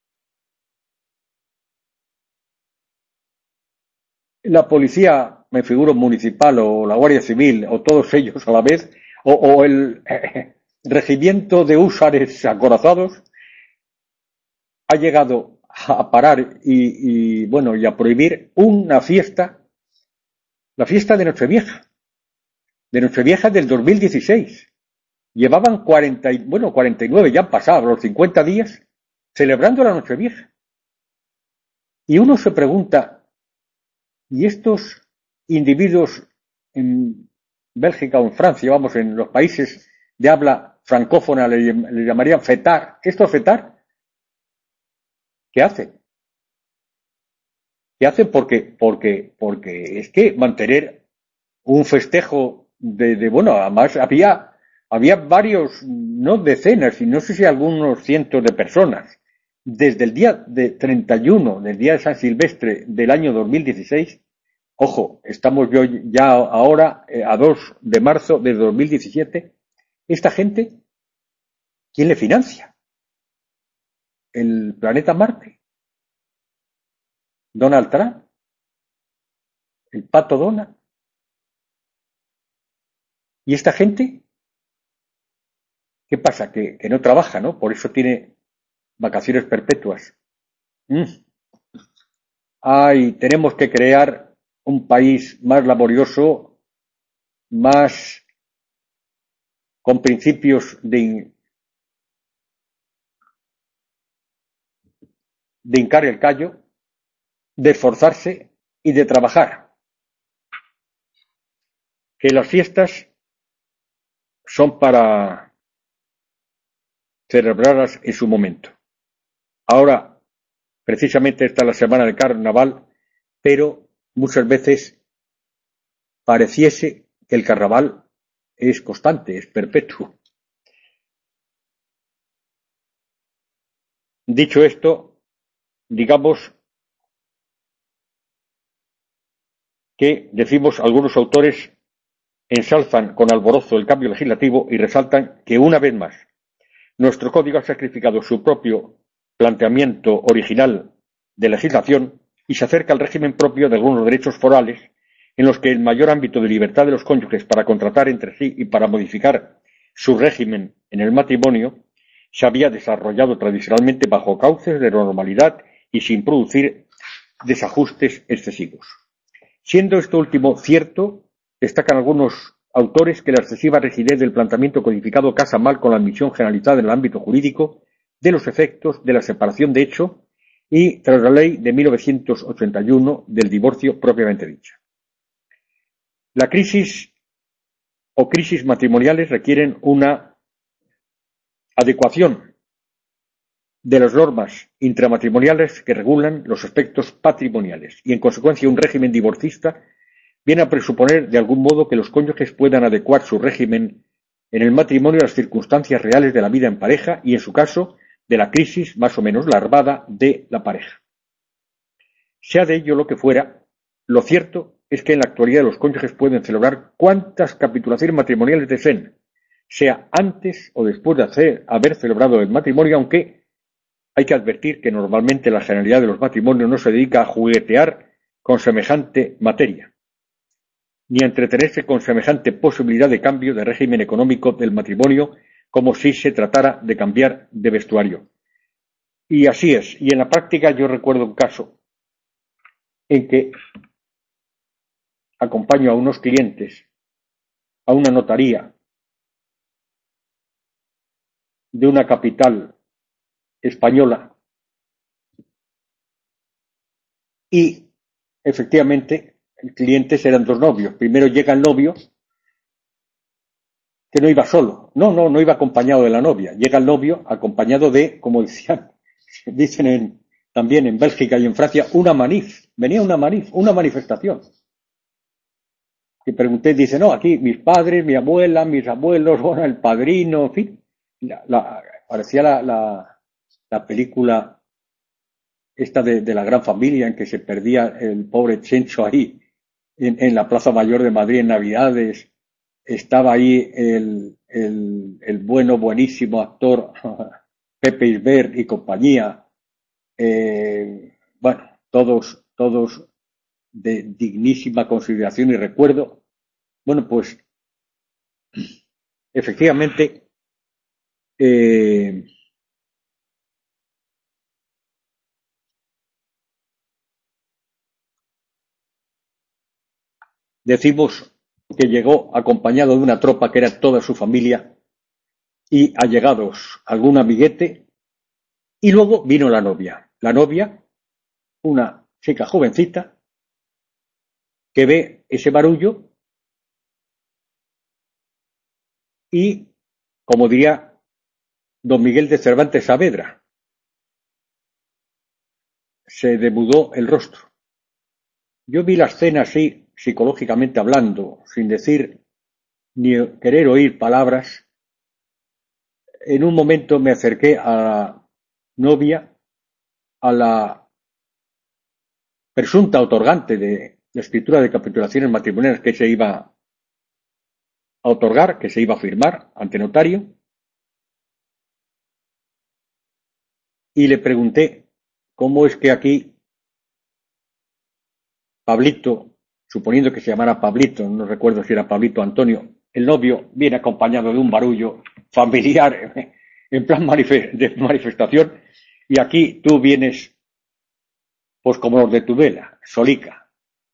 la policía, me figuro, municipal o la Guardia Civil, o todos ellos a la vez, o, o el eh, regimiento de húsares acorazados, ha llegado a parar y, y, bueno, y a prohibir una fiesta, la fiesta de Nochevieja, de Nochevieja del dos mil dieciséis. Llevaban cuarenta, bueno, cuarenta y nueve, ya han pasado los cincuenta días, celebrando la Nochevieja. Y uno se pregunta, ¿y estos individuos en Bélgica o en Francia, vamos, en los países de habla francófona le, le llamarían fetar? ¿Estos fetar? ¿Qué hacen? ¿Qué hacen? Porque, porque, porque es que mantener un festejo de, de bueno, además había, había varios, no decenas, y no sé si algunos cientos de personas, desde el día de treinta y uno, del día de San Silvestre del año dos mil dieciséis, ojo, estamos yo ya ahora eh, a dos de marzo de dos mil diecisiete, esta gente, ¿quién le financia? ¿El planeta Marte? ¿Donald Trump? ¿El pato Donald? ¿Y esta gente? ¿Qué pasa? Que, que no trabaja, ¿no? Por eso tiene vacaciones perpetuas. Mm. Ay, tenemos que crear un país más laborioso, más con principios de, de hincar el callo, de esforzarse y de trabajar. Que las fiestas son para celebrarlas en su momento. Ahora, precisamente esta es la semana de carnaval, pero muchas veces pareciese que el carnaval es constante, es perpetuo. Dicho esto, digamos que decimos algunos autores ensalzan con alborozo el cambio legislativo y resaltan que una vez más nuestro código ha sacrificado su propio planteamiento original de legislación y se acerca al régimen propio de algunos derechos forales en los que el mayor ámbito de libertad de los cónyuges para contratar entre sí y para modificar su régimen en el matrimonio se había desarrollado tradicionalmente bajo cauces de normalidad y sin producir desajustes excesivos. Siendo esto último cierto, destacan algunos autores que la excesiva rigidez del planteamiento codificado casa mal con la admisión generalizada en el ámbito jurídico de los efectos de la separación de hecho y tras la ley de mil novecientos ochenta y uno del divorcio propiamente dicha. La crisis o crisis matrimoniales requieren una adecuación de las normas intramatrimoniales que regulan los aspectos patrimoniales y, en consecuencia, un régimen divorcista viene a presuponer de algún modo que los cónyuges puedan adecuar su régimen en el matrimonio a las circunstancias reales de la vida en pareja y, en su caso, de la crisis más o menos larvada de la pareja. Sea de ello lo que fuera, lo cierto es que en la actualidad los cónyuges pueden celebrar cuantas capitulaciones matrimoniales deseen, sea antes o después de hacer, haber celebrado el matrimonio, aunque hay que advertir que normalmente la generalidad de los matrimonios no se dedica a juguetear con semejante materia, ni a entretenerse con semejante posibilidad de cambio de régimen económico del matrimonio como si se tratara de cambiar de vestuario. Y así es. Y en la práctica yo recuerdo un caso en que acompaño a unos clientes a una notaría de una capital española y efectivamente el clientes eran dos novios. Primero llega el novio, que no iba solo, no, no, no iba acompañado de la novia, llega el novio acompañado de, como decían, dicen en, también en Bélgica y en Francia, una manif, venía una manif, una manifestación. Y pregunté, dice, no, aquí mis padres, mi abuela, mis abuelos, bueno, el padrino, en fin, la, la, parecía la, la, la película esta de, de la gran familia en que se perdía el pobre Chencho ahí en, en la Plaza Mayor de Madrid en Navidades. Estaba ahí el, el, el bueno, buenísimo actor Pepe Isbert y compañía. Eh, bueno, todos, todos de dignísima consideración y recuerdo. Bueno, pues efectivamente eh, decimos que llegó acompañado de una tropa que era toda su familia y allegados, algún amiguete, y luego vino la novia. La novia, una chica jovencita, que ve ese barullo y, como diría don Miguel de Cervantes Saavedra, se demudó el rostro. Yo vi la escena así, psicológicamente hablando, sin decir ni querer oír palabras. En un momento me acerqué a la novia, a la presunta otorgante de la escritura de capitulaciones matrimoniales que se iba a otorgar, que se iba a firmar ante notario, y le pregunté cómo es que aquí Pablito, suponiendo que se llamara Pablito, no recuerdo si era Pablito Antonio, el novio viene acompañado de un barullo familiar en plan de manifestación, y aquí tú vienes pues como los de Tudela, solica.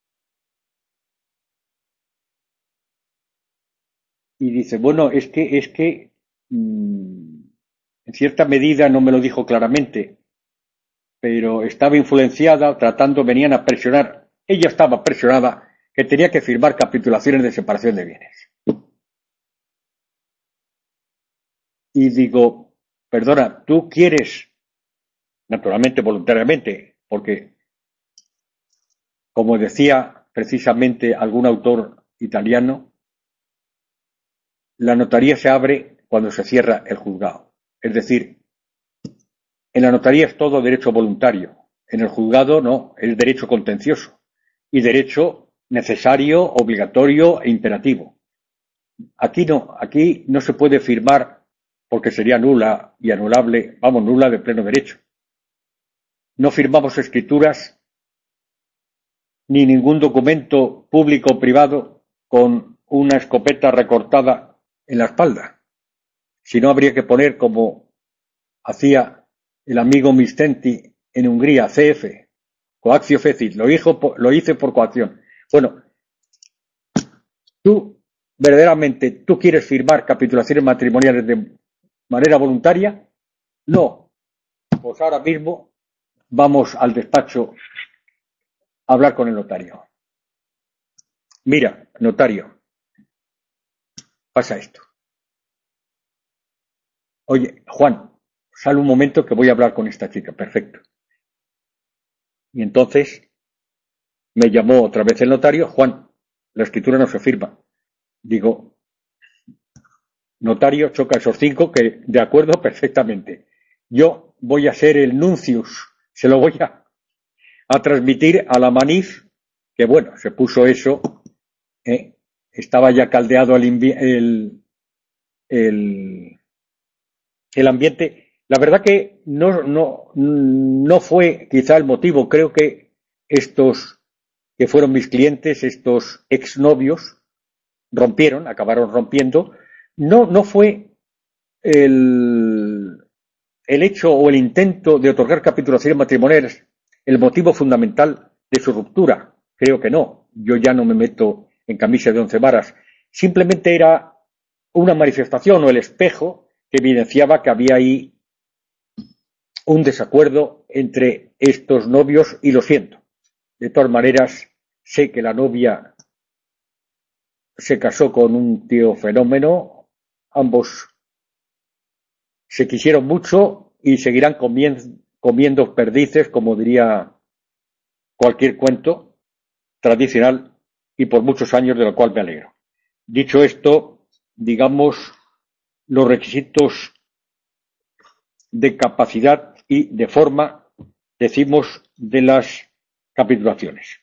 Y dice, bueno, es que, es que, mmm, en cierta medida no me lo dijo claramente, pero estaba influenciada, tratando, venían a presionar, ella estaba presionada, que tenía que firmar capitulaciones de separación de bienes. Y digo, perdona, tú quieres, naturalmente, voluntariamente, porque, como decía precisamente algún autor italiano, la notaría se abre cuando se cierra el juzgado. Es decir, en la notaría es todo derecho voluntario, en el juzgado no, es derecho contencioso y derecho necesario, obligatorio e imperativo. Aquí no, aquí no se puede firmar porque sería nula y anulable, vamos, nula de pleno derecho. No firmamos escrituras ni ningún documento público o privado con una escopeta recortada en la espalda. Si no, habría que poner, como hacía el amigo Mistenti en Hungría, C F, coactio fecit, lo, hizo, lo hice por coacción. Bueno, tú, verdaderamente, ¿tú quieres firmar capitulaciones matrimoniales de manera voluntaria? No. Pues ahora mismo vamos al despacho a hablar con el notario. Mira, notario, pasa esto. Oye, Juan, sale un momento que voy a hablar con esta chica. Perfecto. Y entonces me llamó otra vez el notario. Juan, la escritura no se firma. Digo, notario, choca esos cinco, que de acuerdo perfectamente. Yo voy a ser el nuncius, se lo voy a, a transmitir a la manif, que bueno, se puso eso, ¿eh? Estaba ya caldeado el, el, el, el ambiente. La verdad que no, no, no fue quizá el motivo. Creo que estos que fueron mis clientes, estos exnovios, rompieron, acabaron rompiendo. No, no fue el, el hecho o el intento de otorgar capitulaciones matrimoniales el motivo fundamental de su ruptura. Creo que no. Yo ya no me meto en camisa de once varas. Simplemente era una manifestación o el espejo que evidenciaba que había ahí un desacuerdo entre estos novios y lo siento. De todas maneras, sé que la novia se casó con un tío fenómeno, ambos se quisieron mucho y seguirán comiendo, comiendo perdices, como diría cualquier cuento tradicional, y por muchos años, de lo cual me alegro. Dicho esto, digamos los requisitos de capacidad y de forma, decimos, de las capitulaciones.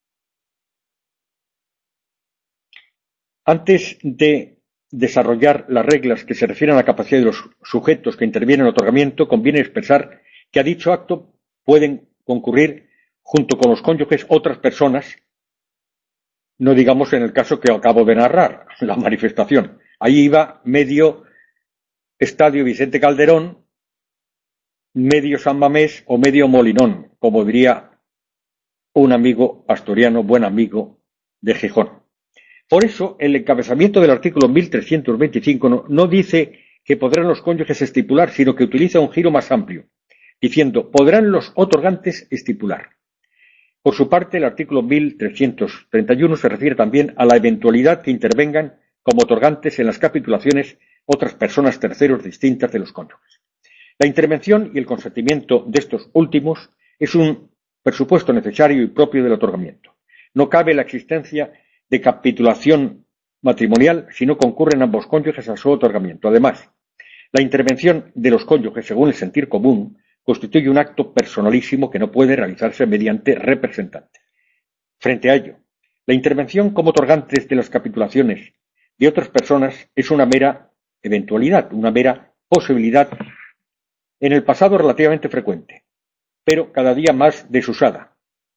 Antes de desarrollar las reglas que se refieren a la capacidad de los sujetos que intervienen en el otorgamiento, conviene expresar que a dicho acto pueden concurrir junto con los cónyuges otras personas, no digamos en el caso que acabo de narrar, la manifestación. Ahí iba medio Estadio Vicente Calderón, medio San Mamés o medio Molinón, como diría un amigo asturiano, buen amigo de Gijón. Por eso, el encabezamiento del artículo mil trescientos veinticinco no, no dice que podrán los cónyuges estipular, sino que utiliza un giro más amplio, diciendo podrán los otorgantes estipular. Por su parte, el artículo mil trescientos treinta y uno se refiere también a la eventualidad que intervengan como otorgantes en las capitulaciones otras personas terceros distintas de los cónyuges. La intervención y el consentimiento de estos últimos es un presupuesto necesario y propio del otorgamiento. No cabe la existencia de capitulación matrimonial si no concurren ambos cónyuges a su otorgamiento. Además, la intervención de los cónyuges, según el sentir común, constituye un acto personalísimo que no puede realizarse mediante representante. Frente a ello, la intervención como otorgantes de las capitulaciones de otras personas es una mera eventualidad, una mera posibilidad en el pasado relativamente frecuente, pero cada día más desusada,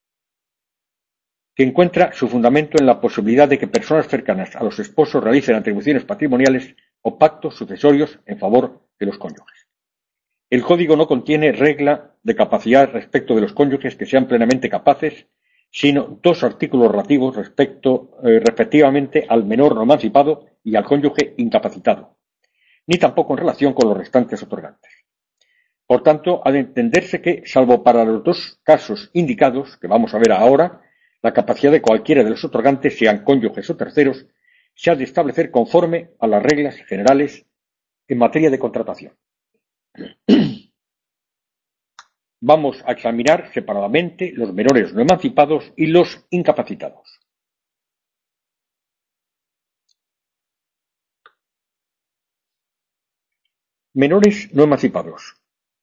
que encuentra su fundamento en la posibilidad de que personas cercanas a los esposos realicen atribuciones patrimoniales o pactos sucesorios en favor de los cónyuges. El Código no contiene regla de capacidad respecto de los cónyuges que sean plenamente capaces, sino dos artículos relativos respecto, eh, respectivamente al menor no emancipado y al cónyuge incapacitado, ni tampoco en relación con los restantes otorgantes. Por tanto, ha de entenderse que, salvo para los dos casos indicados, que vamos a ver ahora, la capacidad de cualquiera de los otorgantes, sean cónyuges o terceros, se ha de establecer conforme a las reglas generales en materia de contratación. Vamos a examinar separadamente los menores no emancipados y los incapacitados. Menores no emancipados.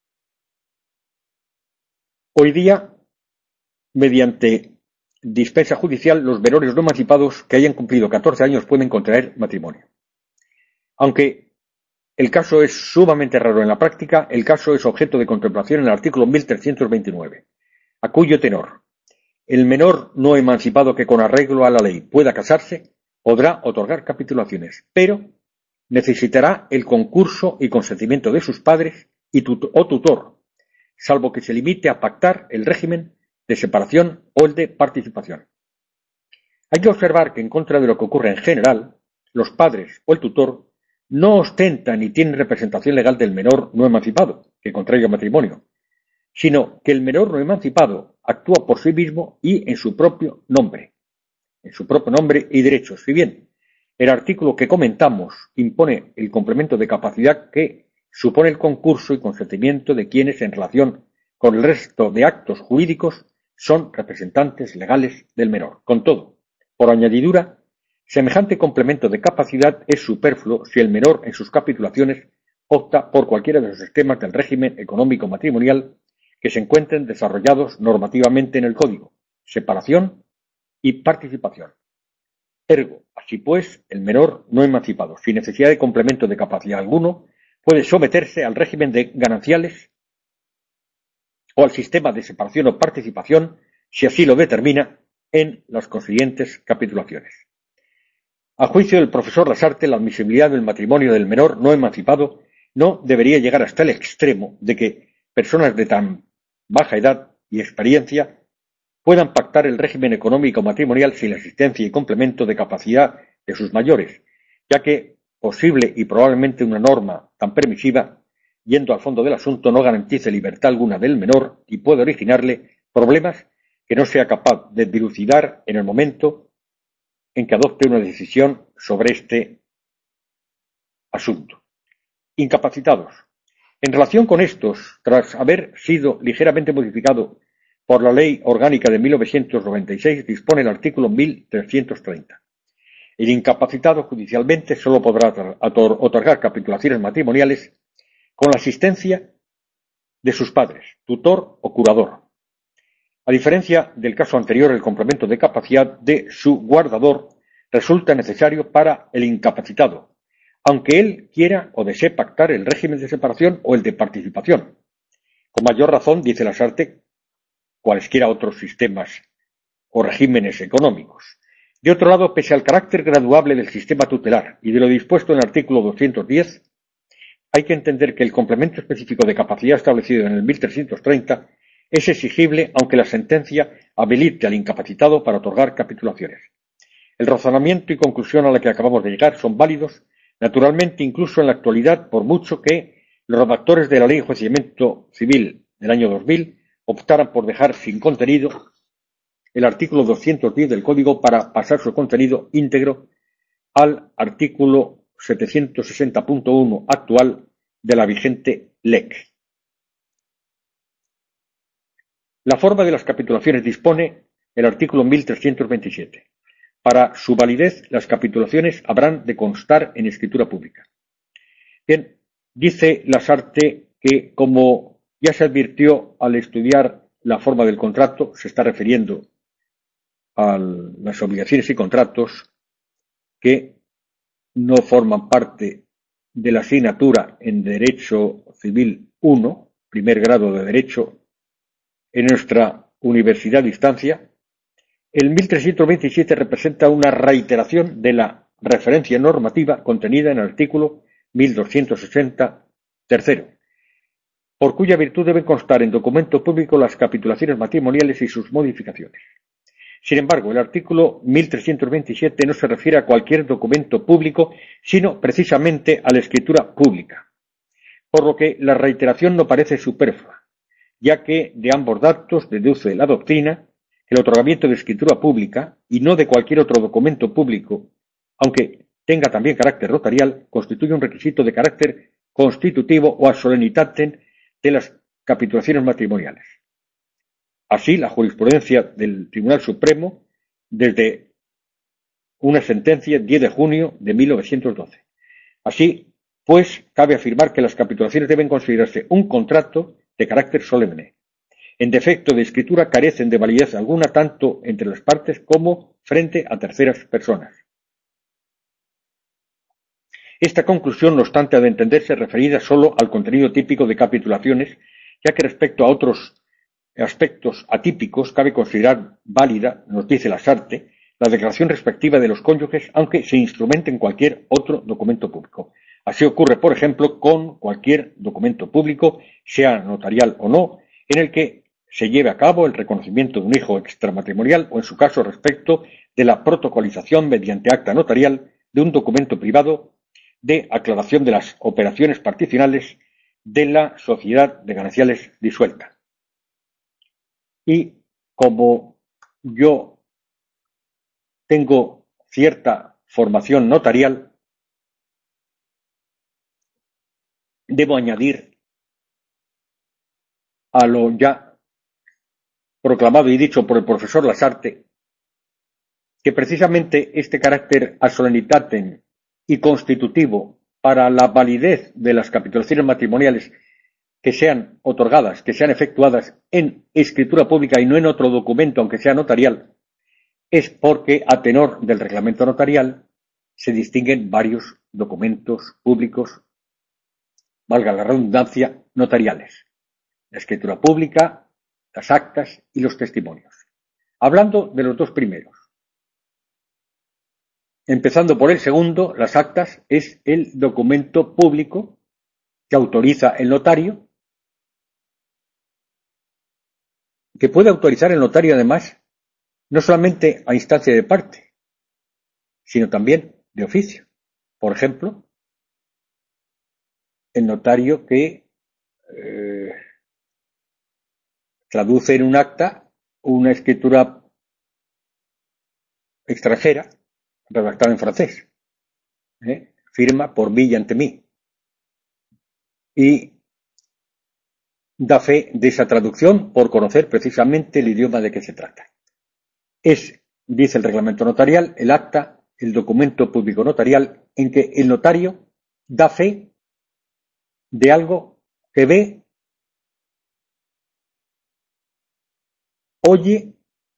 Hoy día, mediante dispensa judicial, los menores no emancipados que hayan cumplido catorce años pueden contraer matrimonio. Aunque el caso es sumamente raro en la práctica, el caso es objeto de contemplación en el artículo mil trescientos veintinueve, a cuyo tenor el menor no emancipado que con arreglo a la ley pueda casarse podrá otorgar capitulaciones, pero necesitará el concurso y consentimiento de sus padres y tut- o tutor, salvo que se limite a pactar el régimen de separación o el de participación. Hay que observar que, en contra de lo que ocurre en general, los padres o el tutor no ostentan ni tienen representación legal del menor no emancipado, que contraiga matrimonio, sino que el menor no emancipado actúa por sí mismo y en su propio nombre, en su propio nombre y derechos. Si bien el artículo que comentamos impone el complemento de capacidad que supone el concurso y consentimiento de quienes, en relación con el resto de actos jurídicos, son representantes legales del menor. Con todo, por añadidura, semejante complemento de capacidad es superfluo si el menor en sus capitulaciones opta por cualquiera de los esquemas del régimen económico matrimonial que se encuentren desarrollados normativamente en el Código, separación y participación. Ergo, Si pues el menor no emancipado, sin necesidad de complemento de capacidad alguno, puede someterse al régimen de gananciales o al sistema de separación o participación, si así lo determina, en las consiguientes capitulaciones. A juicio del profesor Lasarte, la admisibilidad del matrimonio del menor no emancipado no debería llegar hasta el extremo de que personas de tan baja edad y experiencia puedan pactar el régimen económico matrimonial sin la existencia y complemento de capacidad de sus mayores, ya que posible y probablemente una norma tan permisiva, yendo al fondo del asunto, no garantice libertad alguna del menor y puede originarle problemas que no sea capaz de dilucidar en el momento en que adopte una decisión sobre este asunto. Incapacitados. En relación con estos, tras haber sido ligeramente modificado por la Ley Orgánica de mil novecientos noventa y seis, dispone el artículo mil trescientos treinta. El incapacitado judicialmente solo podrá otorgar capitulaciones matrimoniales con la asistencia de sus padres, tutor o curador. A diferencia del caso anterior, el complemento de capacidad de su guardador resulta necesario para el incapacitado, aunque él quiera o desee pactar el régimen de separación o el de participación. Con mayor razón, dice Lasarte, cualesquiera otros sistemas o regímenes económicos. De otro lado, pese al carácter graduable del sistema tutelar y de lo dispuesto en el artículo doscientos diez, hay que entender que el complemento específico de capacidad establecido en el mil trescientos treinta es exigible aunque la sentencia habilite al incapacitado para otorgar capitulaciones. El razonamiento y conclusión a la que acabamos de llegar son válidos, naturalmente incluso en la actualidad, por mucho que los redactores de la Ley de Enjuiciamiento Civil del año dos mil optaran por dejar sin contenido el artículo doscientos diez del Código para pasar su contenido íntegro al artículo setecientos sesenta punto uno actual de la vigente L E C. La forma de las capitulaciones dispone el artículo mil trescientos veintisiete. Para su validez, las capitulaciones habrán de constar en escritura pública. Bien, dice Lasarte que, como ya se advirtió al estudiar la forma del contrato, se está refiriendo a las obligaciones y contratos que no forman parte de la asignatura en Derecho Civil uno, primer grado de Derecho, en nuestra universidad de instancia. El mil trescientos veintisiete representa una reiteración de la referencia normativa contenida en el artículo mil doscientos sesenta, tercero, por cuya virtud deben constar en documento público las capitulaciones matrimoniales y sus modificaciones. Sin embargo, el artículo mil trescientos veintisiete no se refiere a cualquier documento público, sino precisamente a la escritura pública, por lo que la reiteración no parece superflua, ya que de ambos datos deduce la doctrina que el otorgamiento de escritura pública, y no de cualquier otro documento público, aunque tenga también carácter notarial, constituye un requisito de carácter constitutivo o a solenitatem de las capitulaciones matrimoniales. Así, la jurisprudencia del Tribunal Supremo, desde una sentencia diez de junio de mil novecientos doce. Así, pues, cabe afirmar que las capitulaciones deben considerarse un contrato de carácter solemne. En defecto de escritura carecen de validez alguna tanto entre las partes como frente a terceras personas. Esta conclusión, no obstante, ha de entenderse referida solo al contenido típico de capitulaciones, ya que respecto a otros aspectos atípicos cabe considerar válida, nos dice Lasarte, la declaración respectiva de los cónyuges, aunque se instrumente en cualquier otro documento público. Así ocurre, por ejemplo, con cualquier documento público, sea notarial o no, en el que se lleve a cabo el reconocimiento de un hijo extramatrimonial o, en su caso, respecto de la protocolización mediante acta notarial de un documento privado de aclaración de las operaciones particionales de la sociedad de gananciales disuelta. Y como yo tengo cierta formación notarial, debo añadir a lo ya proclamado y dicho por el profesor Lasarte, que precisamente este carácter a solenitatem y constitutivo para la validez de las capitulaciones matrimoniales que sean otorgadas, que sean efectuadas en escritura pública y no en otro documento, aunque sea notarial, es porque, a tenor del reglamento notarial, se distinguen varios documentos públicos, valga la redundancia, notariales: la escritura pública, las actas y los testimonios. Hablando de los dos primeros, empezando por el segundo, las actas es el documento público que autoriza el notario, que puede autorizar el notario además no solamente a instancia de parte, sino también de oficio. Por ejemplo, el notario que eh, traduce en un acta una escritura extranjera redactada en francés, ¿eh? firma por mí y ante mí, y da fe de esa traducción por conocer precisamente el idioma de que se trata. Es, dice el reglamento notarial, el acta, el documento público notarial en que el notario da fe de algo que ve, oye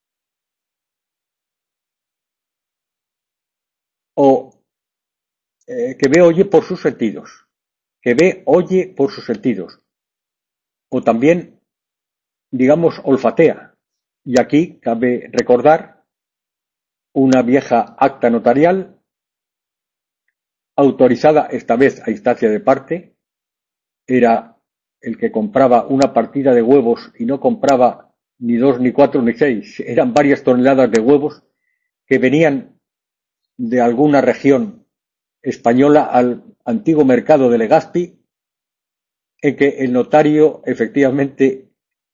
o eh, que ve, oye por sus sentidos, que ve, oye por sus sentidos, o también, digamos, olfatea. Y aquí cabe recordar una vieja acta notarial, autorizada esta vez a instancia de parte. Era el que compraba una partida de huevos y no compraba ni dos, ni cuatro, ni seis. Eran varias toneladas de huevos que venían de alguna región española al antiguo mercado de Legazpi, en que el notario efectivamente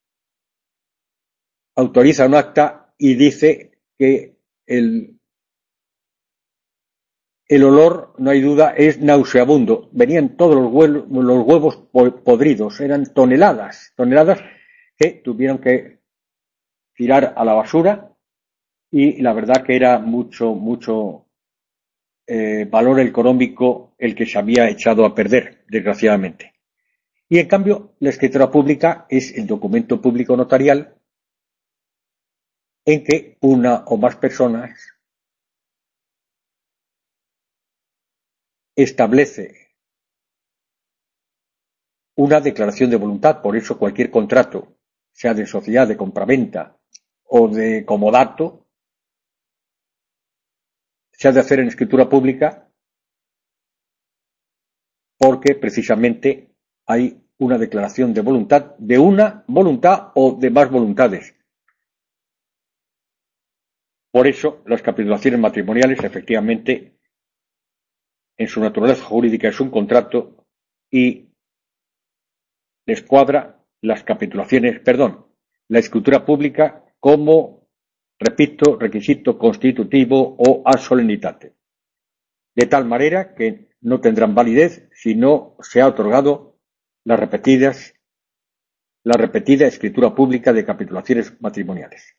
autoriza un acta y dice que el, el olor, no hay duda, es nauseabundo. Venían todos los huevos, los huevos podridos, eran toneladas, toneladas que tuvieron que tirar a la basura, y la verdad que era mucho, mucho eh, valor económico el que se había echado a perder, desgraciadamente. Y en cambio, la escritura pública es el documento público notarial en que una o más personas establece una declaración de voluntad. Por eso cualquier contrato, sea de sociedad, de compraventa o de comodato, se ha de hacer en escritura pública, porque precisamente hay una declaración de voluntad, de una voluntad o de más voluntades. Por eso, las capitulaciones matrimoniales, efectivamente, en su naturaleza jurídica es un contrato, y les cuadra las capitulaciones, perdón, la escritura pública como, repito, requisito constitutivo o ad solemnitate, de tal manera que no tendrán validez si no se ha otorgado las repetidas, la repetida escritura pública de capitulaciones matrimoniales.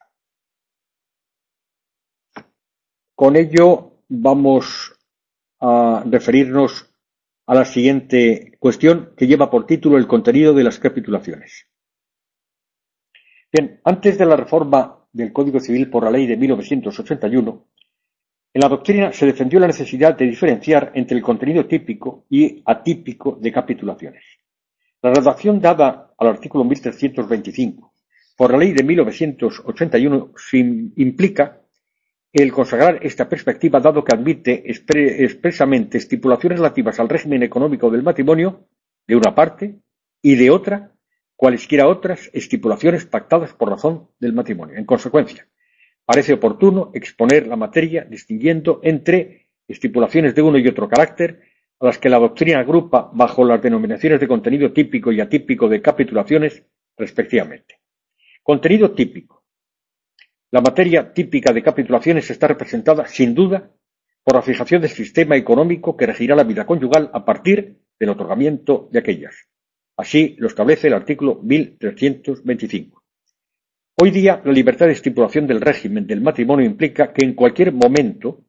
Con ello vamos a referirnos a la siguiente cuestión, que lleva por título el contenido de las capitulaciones. Bien, antes de la reforma del Código Civil por la Ley de mil novecientos ochenta y uno, en la doctrina se defendió la necesidad de diferenciar entre el contenido típico y atípico de capitulaciones. La redacción dada al artículo mil trescientos veinticinco por la Ley de mil novecientos ochenta y uno implica el consagrar esta perspectiva, dado que admite expre expresamente estipulaciones relativas al régimen económico del matrimonio, de una parte, y de otra, cualesquiera otras estipulaciones pactadas por razón del matrimonio. En consecuencia, parece oportuno exponer la materia distinguiendo entre estipulaciones de uno y otro carácter, a las que la doctrina agrupa bajo las denominaciones de contenido típico y atípico de capitulaciones, respectivamente. Contenido típico. La materia típica de capitulaciones está representada, sin duda, por la fijación del sistema económico que regirá la vida conyugal a partir del otorgamiento de aquellas. Así lo establece el artículo mil trescientos veinticinco. Hoy día, la libertad de estipulación del régimen del matrimonio implica que en cualquier momento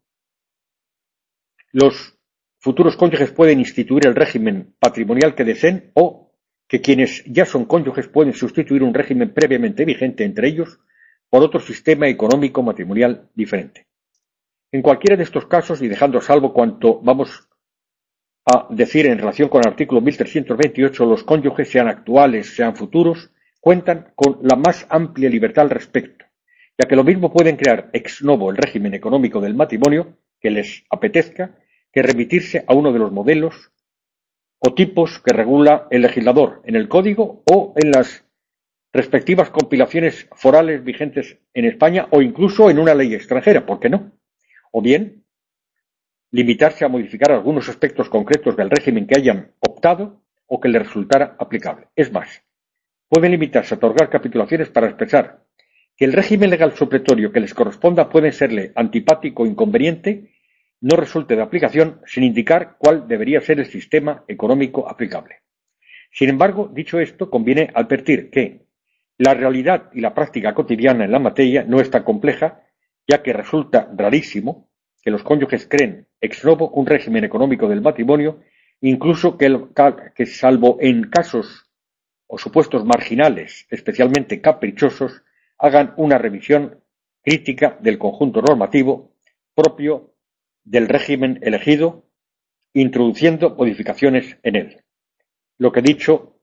los futuros cónyuges pueden instituir el régimen patrimonial que deseen, o que quienes ya son cónyuges pueden sustituir un régimen previamente vigente entre ellos por otro sistema económico matrimonial diferente. En cualquiera de estos casos, y dejando a salvo cuanto vamos a decir en relación con el artículo mil trescientos veintiocho, los cónyuges, sean actuales, sean futuros, cuentan con la más amplia libertad al respecto, ya que lo mismo pueden crear ex novo el régimen económico del matrimonio que les apetezca, que remitirse a uno de los modelos o tipos que regula el legislador en el Código o en las respectivas compilaciones forales vigentes en España o incluso en una ley extranjera, ¿por qué no? O bien, limitarse a modificar algunos aspectos concretos del régimen que hayan optado o que les resultara aplicable. Es más, pueden limitarse a otorgar capitulaciones para expresar que el régimen legal supletorio que les corresponda puede serle antipático o inconveniente, no resulte de aplicación sin indicar cuál debería ser el sistema económico aplicable. Sin embargo, dicho esto, conviene advertir que la realidad y la práctica cotidiana en la materia no es tan compleja, ya que resulta rarísimo que los cónyuges creen ex novo un régimen económico del matrimonio, incluso que, el, que salvo en casos o supuestos marginales, especialmente caprichosos, hagan una revisión crítica del conjunto normativo propio del régimen elegido, introduciendo modificaciones en él. Lo que dicho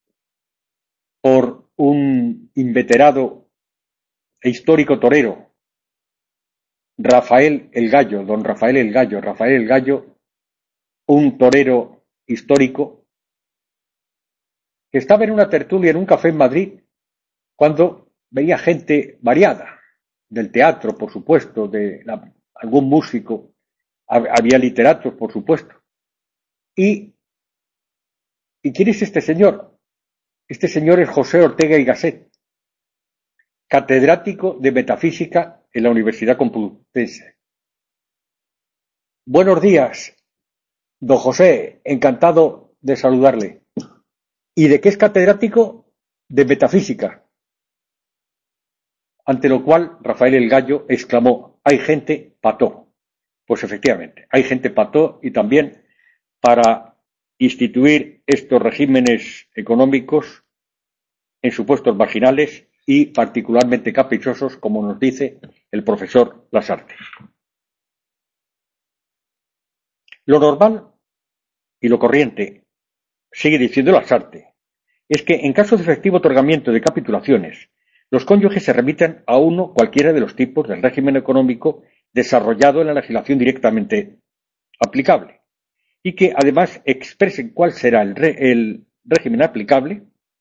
por un inveterado e histórico torero, Rafael el Gallo, don Rafael el Gallo, Rafael el Gallo, un torero histórico, que estaba en una tertulia en un café en Madrid cuando veía gente variada, del teatro, por supuesto, de la, algún músico, había literatos, por supuesto. ¿Y, ¿Y quién es este señor? Este señor es José Ortega y Gasset, catedrático de Metafísica en la Universidad Complutense. Buenos días, don José, encantado de saludarle. ¿Y de qué es catedrático? De Metafísica. Ante lo cual Rafael el Gallo exclamó: hay gente pató. Pues efectivamente, hay gente pató, y también para instituir estos regímenes económicos en supuestos marginales y particularmente caprichosos, como nos dice el profesor Lasarte. Lo normal y lo corriente, sigue diciendo Lasarte, es que en caso de efectivo otorgamiento de capitulaciones, los cónyuges se remitan a uno cualquiera de los tipos del régimen económico desarrollado en la legislación directamente aplicable, y que además expresen cuál será el, re, el régimen aplicable.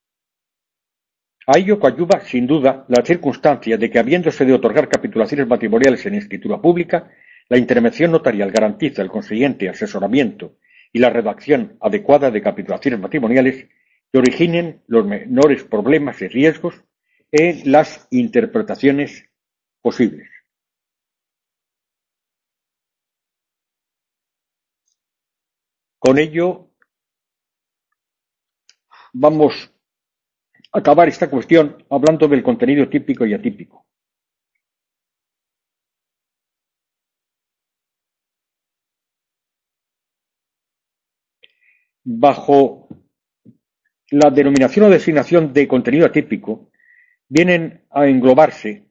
A ello coadyuva, sin duda, la circunstancia de que, habiéndose de otorgar capitulaciones matrimoniales en escritura pública, la intervención notarial garantiza el consiguiente asesoramiento y la redacción adecuada de capitulaciones matrimoniales que originen los menores problemas y riesgos en las interpretaciones posibles. Con ello, vamos a acabar esta cuestión hablando del contenido típico y atípico. Bajo la denominación o designación de contenido atípico, vienen a englobarse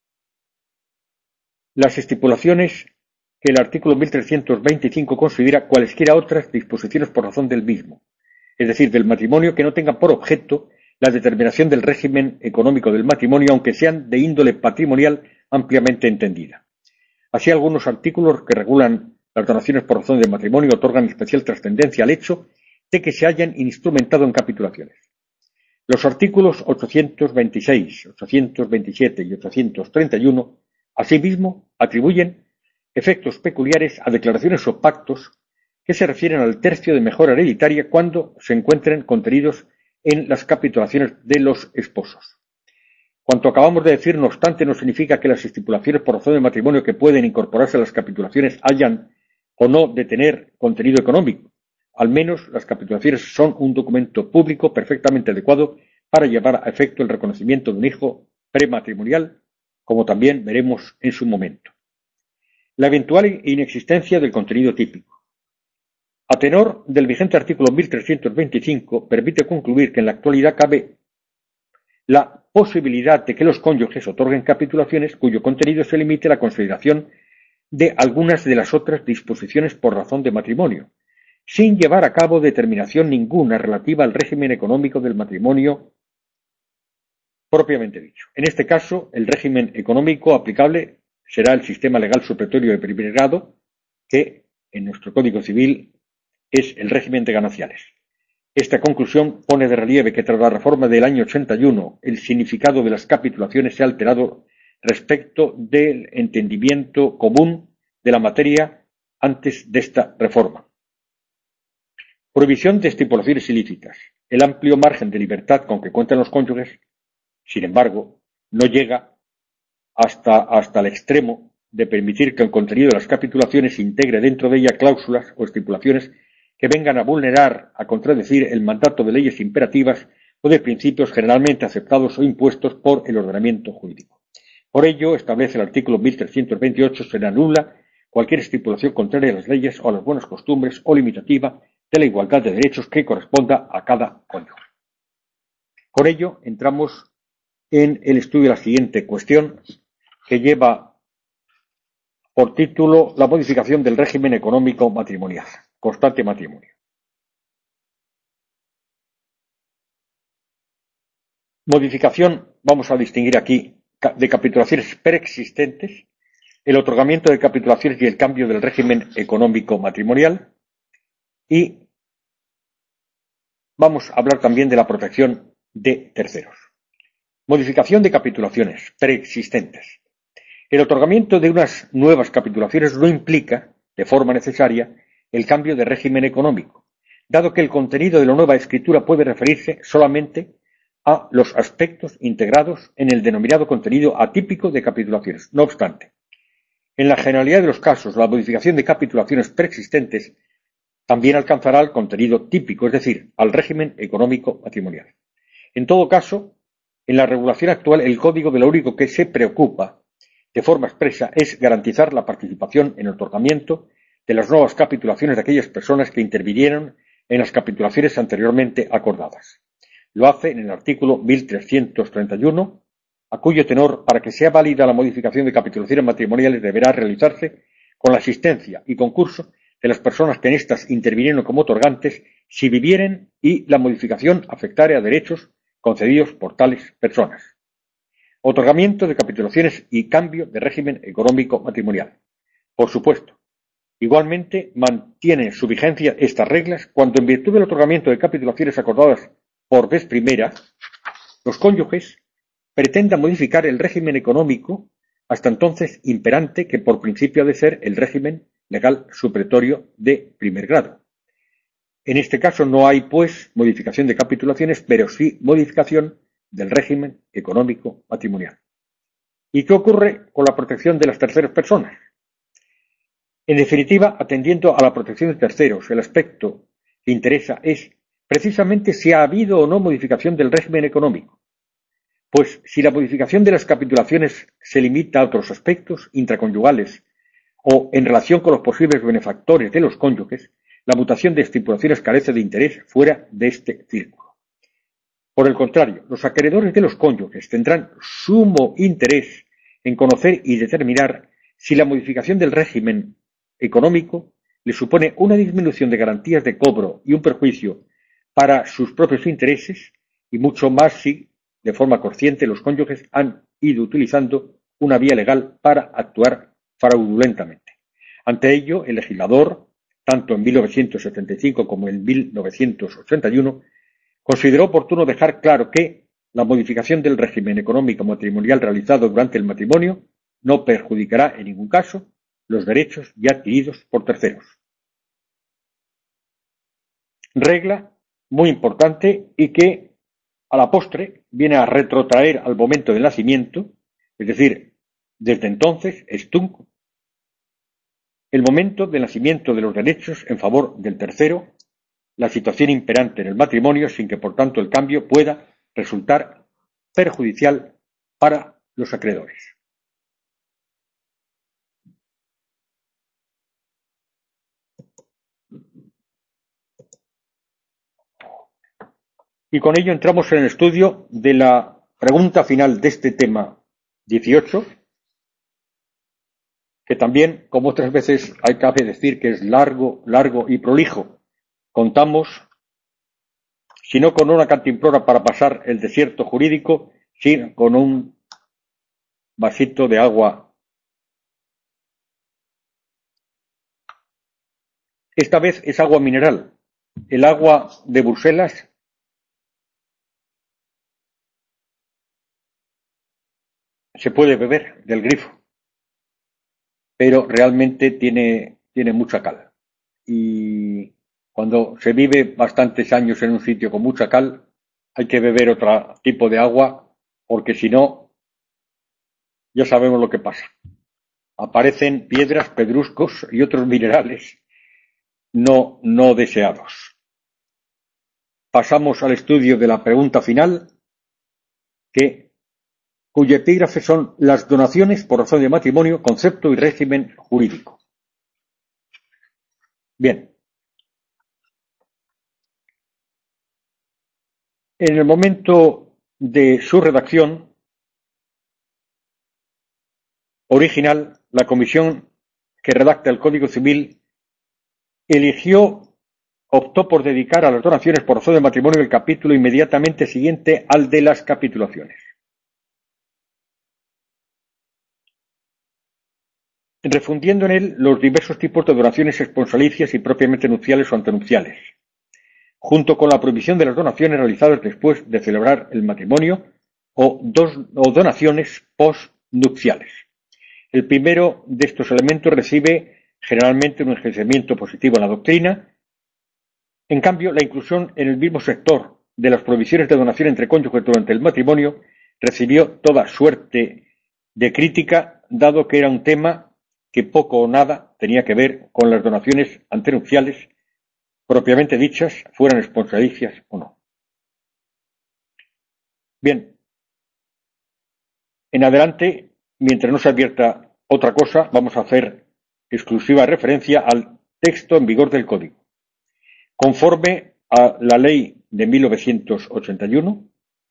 las estipulaciones que el artículo mil trescientos veinticinco considera cualesquiera otras disposiciones por razón del mismo, es decir, del matrimonio, que no tengan por objeto la determinación del régimen económico del matrimonio, aunque sean de índole patrimonial ampliamente entendida. Así, algunos artículos que regulan las donaciones por razón del matrimonio otorgan especial trascendencia al hecho de que se hayan instrumentado en capitulaciones. Los artículos ochocientos veintiséis, ochocientos veintisiete y ochocientos treinta y uno, asimismo, atribuyen efectos peculiares a declaraciones o pactos que se refieren al tercio de mejora hereditaria cuando se encuentren contenidos en las capitulaciones de los esposos. Cuanto acabamos de decir, no obstante, no significa que las estipulaciones por razón del matrimonio que pueden incorporarse a las capitulaciones hayan o no de tener contenido económico. Al menos las capitulaciones son un documento público perfectamente adecuado para llevar a efecto el reconocimiento de un hijo prematrimonial, como también veremos en su momento. La eventual inexistencia del contenido típico. A tenor del vigente artículo mil trescientos veinticinco, permite concluir que en la actualidad cabe la posibilidad de que los cónyuges otorguen capitulaciones cuyo contenido se limite a la consideración de algunas de las otras disposiciones por razón de matrimonio, sin llevar a cabo determinación ninguna relativa al régimen económico del matrimonio propiamente dicho. En este caso, el régimen económico aplicable será el sistema legal supletorio de primer grado, que en nuestro Código Civil es el régimen de gananciales. Esta conclusión pone de relieve que tras la reforma del año ochenta y uno, el significado de las capitulaciones se ha alterado respecto del entendimiento común de la materia antes de esta reforma. Prohibición de estipulaciones ilícitas. El amplio margen de libertad con que cuentan los cónyuges, sin embargo, no llega hasta, hasta el extremo de permitir que el contenido de las capitulaciones integre dentro de ella cláusulas o estipulaciones que vengan a vulnerar, a contradecir el mandato de leyes imperativas o de principios generalmente aceptados o impuestos por el ordenamiento jurídico. Por ello, establece el artículo mil trescientos veintiocho, se anula cualquier estipulación contraria a las leyes o a las buenas costumbres o limitativa de la igualdad de derechos que corresponda a cada cónyuge. Con ello, entramos en el estudio de la siguiente cuestión, que lleva por título la modificación del régimen económico matrimonial, constante matrimonio. Modificación, vamos a distinguir aquí, de capitulaciones preexistentes, el otorgamiento de capitulaciones y el cambio del régimen económico matrimonial, y vamos a hablar también de la protección de terceros. Modificación de capitulaciones preexistentes. El otorgamiento de unas nuevas capitulaciones no implica, de forma necesaria, el cambio de régimen económico, dado que el contenido de la nueva escritura puede referirse solamente a los aspectos integrados en el denominado contenido atípico de capitulaciones. No obstante, en la generalidad de los casos, la modificación de capitulaciones preexistentes también alcanzará el contenido típico, es decir, al régimen económico matrimonial. En todo caso, en la regulación actual, el Código de lo único que se preocupa de forma expresa es garantizar la participación en el otorgamiento de las nuevas capitulaciones de aquellas personas que intervinieron en las capitulaciones anteriormente acordadas. Lo hace en el artículo mil trescientos treinta y uno, a cuyo tenor, para que sea válida la modificación de capitulaciones matrimoniales, deberá realizarse con la asistencia y concurso de las personas que en éstas intervinieron como otorgantes, si vivieren y la modificación afectare a derechos concedidos por tales personas. Otorgamiento de capitulaciones y cambio de régimen económico matrimonial. Por supuesto, igualmente mantienen su vigencia estas reglas cuando, en virtud del otorgamiento de capitulaciones acordadas por vez primera, los cónyuges pretendan modificar el régimen económico hasta entonces imperante, que por principio ha de ser el régimen legal supletorio de primer grado. En este caso no hay, pues, modificación de capitulaciones, pero sí modificación del régimen económico matrimonial. ¿Y qué ocurre con la protección de las terceras personas? En definitiva, atendiendo a la protección de terceros, el aspecto que interesa es precisamente si ha habido o no modificación del régimen económico. Pues si la modificación de las capitulaciones se limita a otros aspectos intraconyugales o en relación con los posibles benefactores de los cónyuges, la mutación de estipulaciones carece de interés fuera de este círculo. Por el contrario, los acreedores de los cónyuges tendrán sumo interés en conocer y determinar si la modificación del régimen económico le supone una disminución de garantías de cobro y un perjuicio para sus propios intereses, y mucho más si, de forma consciente, los cónyuges han ido utilizando una vía legal para actuar fraudulentamente. Ante ello, el legislador, tanto en mil novecientos setenta y cinco como en mil novecientos ochenta y uno, consideró oportuno dejar claro que la modificación del régimen económico matrimonial realizado durante el matrimonio no perjudicará en ningún caso los derechos ya adquiridos por terceros. Regla muy importante y que a la postre viene a retrotraer al momento del nacimiento, es decir, desde entonces, extunc, el momento del nacimiento de los derechos en favor del tercero, la situación imperante en el matrimonio, sin que por tanto el cambio pueda resultar perjudicial para los acreedores. Y con ello entramos en el estudio de la pregunta final de este tema dieciocho, que también, como otras veces, hay cabe decir que es largo, largo y prolijo. Contamos, si no con una cantimplora para pasar el desierto jurídico, sino con un vasito de agua. Esta vez es agua mineral. El agua de Bruselas se puede beber del grifo, pero realmente tiene, tiene mucha cal. Y cuando se vive bastantes años en un sitio con mucha cal, hay que beber otro tipo de agua, porque si no, ya sabemos lo que pasa. Aparecen piedras, pedruscos y otros minerales no, no deseados. Pasamos al estudio de la pregunta final, que, cuyo epígrafe son las donaciones por razón de matrimonio, concepto y régimen jurídico. Bien. En el momento de su redacción original, la comisión que redacta el Código Civil eligió, optó por dedicar a las donaciones por razón de matrimonio el capítulo inmediatamente siguiente al de las capitulaciones. Refundiendo en él los diversos tipos de donaciones esponsalicias y propiamente nupciales o antenupciales, junto con la prohibición de las donaciones realizadas después de celebrar el matrimonio o, dos, o donaciones postnupciales. El primero de estos elementos recibe generalmente un enjuiciamiento positivo en la doctrina. En cambio, la inclusión en el mismo sector de las prohibiciones de donación entre cónyuges durante el matrimonio recibió toda suerte de crítica, dado que era un tema que poco o nada tenía que ver con las donaciones antenupciales propiamente dichas, fueran esponsalicias o no. Bien, en adelante, mientras no se advierta otra cosa, vamos a hacer exclusiva referencia al texto en vigor del Código. Conforme a la Ley de mil novecientos ochenta y uno,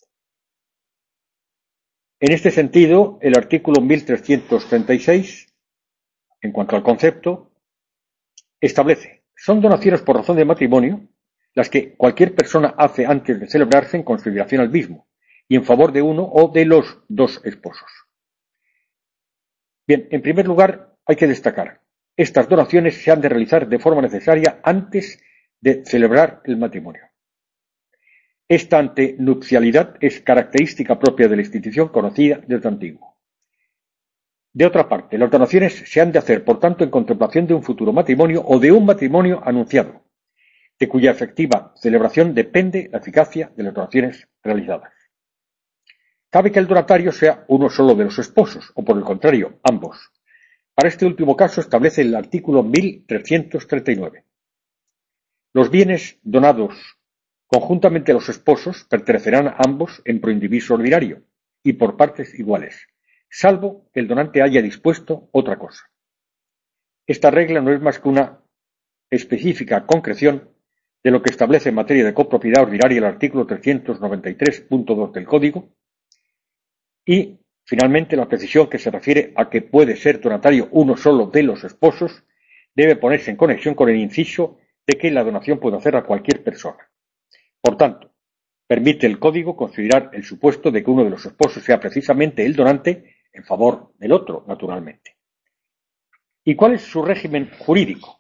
en este sentido, el artículo mil trescientos treinta y seis, en cuanto al concepto, establece: son donaciones por razón de matrimonio las que cualquier persona hace antes de celebrarse en consideración al mismo y en favor de uno o de los dos esposos. Bien, en primer lugar, hay que destacar: estas donaciones se han de realizar de forma necesaria antes de celebrar el matrimonio. Esta antenupcialidad es característica propia de la institución conocida desde antiguo. De otra parte, las donaciones se han de hacer, por tanto, en contemplación de un futuro matrimonio o de un matrimonio anunciado, de cuya efectiva celebración depende la eficacia de las donaciones realizadas. Cabe que el donatario sea uno solo de los esposos, o por el contrario, ambos. Para este último caso establece el artículo mil trescientos treinta y nueve. Los bienes donados conjuntamente a los esposos pertenecerán a ambos en proindiviso ordinario y por partes iguales, salvo que el donante haya dispuesto otra cosa. Esta regla no es más que una específica concreción de lo que establece en materia de copropiedad ordinaria el artículo trescientos noventa y tres punto dos del Código, y, finalmente, la precisión que se refiere a que puede ser donatario uno solo de los esposos debe ponerse en conexión con el inciso de que la donación puede hacer a cualquier persona. Por tanto, permite el Código considerar el supuesto de que uno de los esposos sea precisamente el donante en favor del otro, naturalmente. ¿Y cuál es su régimen jurídico?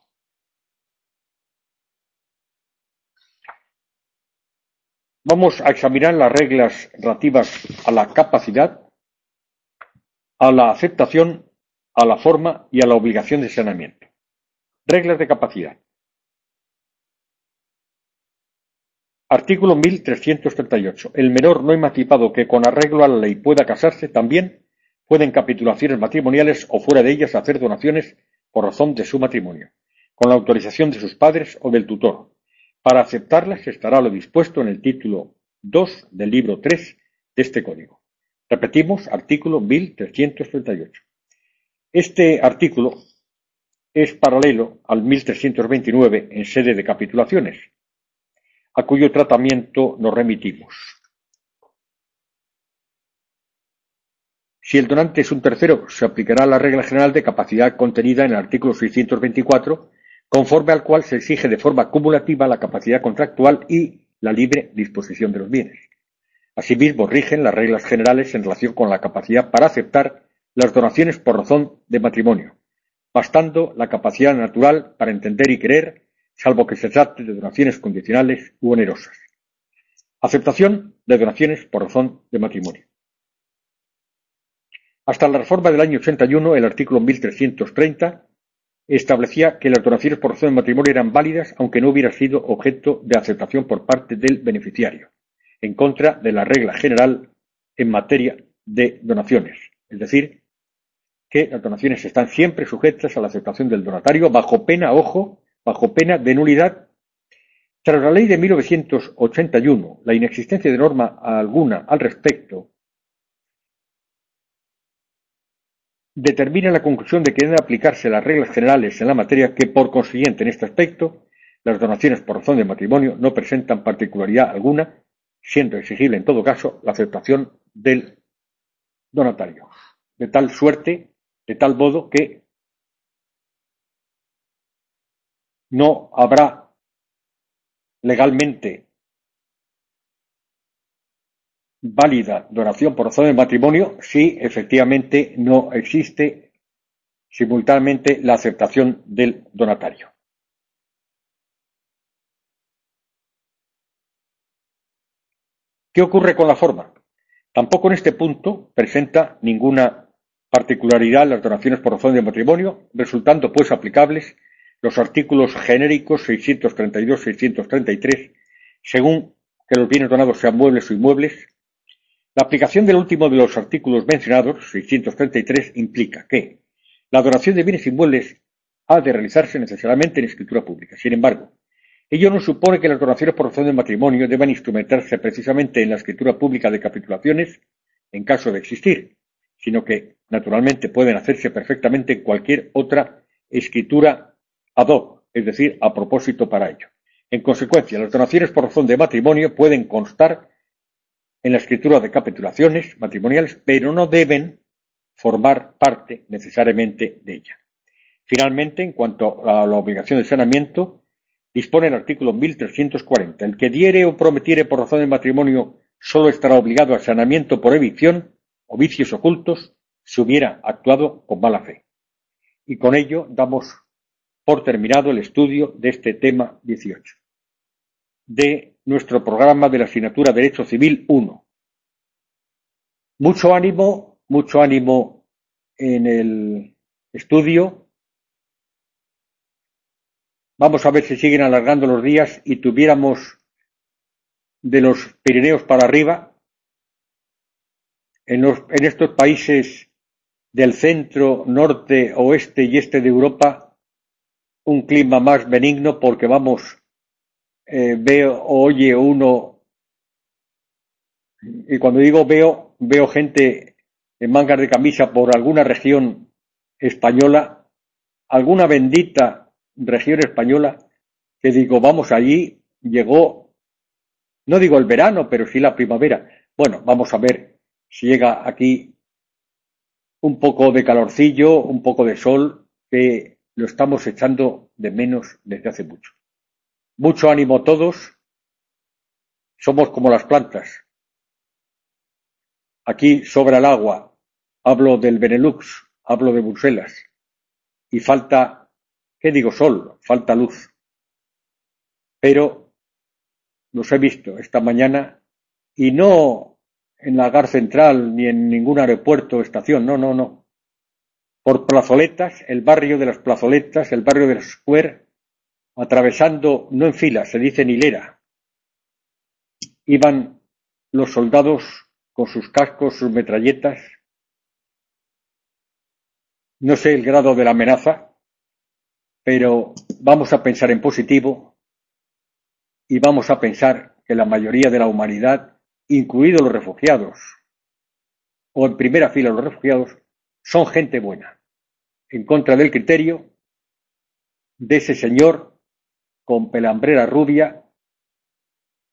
Vamos a examinar las reglas relativas a la capacidad, a la aceptación, a la forma y a la obligación de saneamiento. Reglas de capacidad. Artículo mil trescientos treinta y ocho. El menor no emancipado que con arreglo a la ley pueda casarse también puede en capitulaciones matrimoniales o fuera de ellas hacer donaciones por razón de su matrimonio, con la autorización de sus padres o del tutor. Para aceptarlas estará lo dispuesto en el título dos del libro tres de este Código. Repetimos, artículo mil trescientos treinta y ocho. Este artículo es paralelo al mil trescientos veintinueve en sede de capitulaciones, a cuyo tratamiento nos remitimos. Si el donante es un tercero, se aplicará la regla general de capacidad contenida en el artículo seiscientos veinticuatro, conforme al cual se exige de forma cumulativa la capacidad contractual y la libre disposición de los bienes. Asimismo, rigen las reglas generales en relación con la capacidad para aceptar las donaciones por razón de matrimonio, bastando la capacidad natural para entender y creer, salvo que se trate de donaciones condicionales u onerosas. Aceptación de donaciones por razón de matrimonio. Hasta la reforma del año ochenta y uno, el artículo mil trescientos treinta establecía que las donaciones por razón de matrimonio eran válidas aunque no hubiera sido objeto de aceptación por parte del beneficiario, en contra de la regla general en materia de donaciones, es decir, que las donaciones están siempre sujetas a la aceptación del donatario bajo pena, ojo, bajo pena de nulidad. Tras la ley de mil novecientos ochenta y uno, la inexistencia de norma alguna al respecto determina la conclusión de que deben aplicarse las reglas generales en la materia que, por consiguiente, en este aspecto, las donaciones por razón de matrimonio no presentan particularidad alguna, siendo exigible en todo caso la aceptación del donatario, de tal suerte, de tal modo que no habrá legalmente válida donación por razón de matrimonio si efectivamente no existe simultáneamente la aceptación del donatario. ¿Qué ocurre con la forma? Tampoco en este punto presenta ninguna particularidad las donaciones por razón de matrimonio, resultando pues aplicables los artículos genéricos seiscientos treinta y dos y seiscientos treinta y tres, según que los bienes donados sean muebles o inmuebles. La aplicación del último de los artículos mencionados, seiscientos treinta y tres, implica que la donación de bienes inmuebles ha de realizarse necesariamente en escritura pública. Sin embargo, ello no supone que las donaciones por razón de matrimonio deban instrumentarse precisamente en la escritura pública de capitulaciones, en caso de existir, sino que, naturalmente, pueden hacerse perfectamente en cualquier otra escritura ad hoc, es decir, a propósito para ello. En consecuencia, las donaciones por razón de matrimonio pueden constar en la escritura de capitulaciones matrimoniales, pero no deben formar parte necesariamente de ella. Finalmente, en cuanto a la obligación de saneamiento, dispone el artículo mil trescientos cuarenta. El que diere o prometiere por razón de matrimonio solo estará obligado al saneamiento por evicción o vicios ocultos si hubiera actuado con mala fe. Y con ello damos por terminado el estudio de este tema dieciocho de nuestro programa de la asignatura Derecho Civil uno. Mucho ánimo, mucho ánimo en el estudio. Vamos a ver si siguen alargando los días y tuviéramos de los Pirineos para arriba, en, los, en estos países del centro, norte, oeste y este de Europa, un clima más benigno, porque vamos, eh, veo, oye uno, y cuando digo veo, veo gente en mangas de camisa por alguna región española, alguna bendita región española, que digo, vamos, allí llegó, no digo el verano, pero sí la primavera. Bueno, vamos a ver si llega aquí un poco de calorcillo, un poco de sol, que lo estamos echando de menos desde hace mucho. Mucho ánimo todos, somos como las plantas. Aquí sobra el agua, hablo del Benelux, hablo de Bruselas, y falta, ¿qué digo? Sol, falta luz. Pero los he visto esta mañana, y no en la Gar Central, ni en ningún aeropuerto o estación, no, no, no. Por plazoletas, el barrio de las plazoletas, el barrio de las Square, atravesando, no en fila, se dice en hilera, iban los soldados con sus cascos, sus metralletas. No sé el grado de la amenaza, pero vamos a pensar en positivo y vamos a pensar que la mayoría de la humanidad, incluidos los refugiados, o en primera fila los refugiados, son gente buena, en contra del criterio de ese señor con pelambrera rubia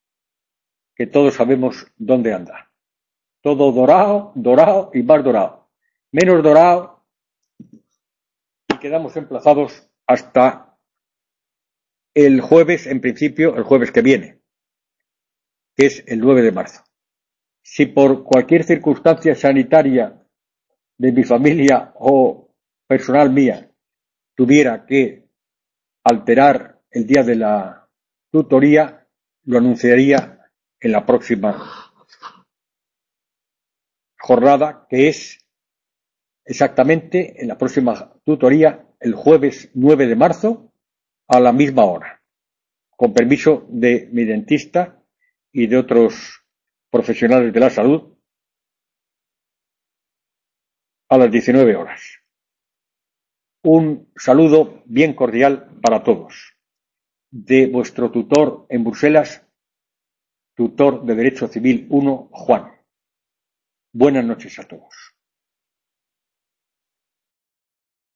que todos sabemos dónde anda. Todo dorado, dorado y más dorado. menos dorado, y quedamos emplazados hasta el jueves, en principio, el jueves que viene, que es el nueve de marzo. Si por cualquier circunstancia sanitaria de mi familia o personal mía tuviera que alterar el día de la tutoría, lo anunciaría en la próxima jornada, que es exactamente en la próxima tutoría, el jueves nueve de marzo, a la misma hora, con permiso de mi dentista y de otros profesionales de la salud, a las diecinueve horas. Un saludo bien cordial para todos. De vuestro tutor en Bruselas, tutor de Derecho Civil uno, Juan. Buenas noches a todos.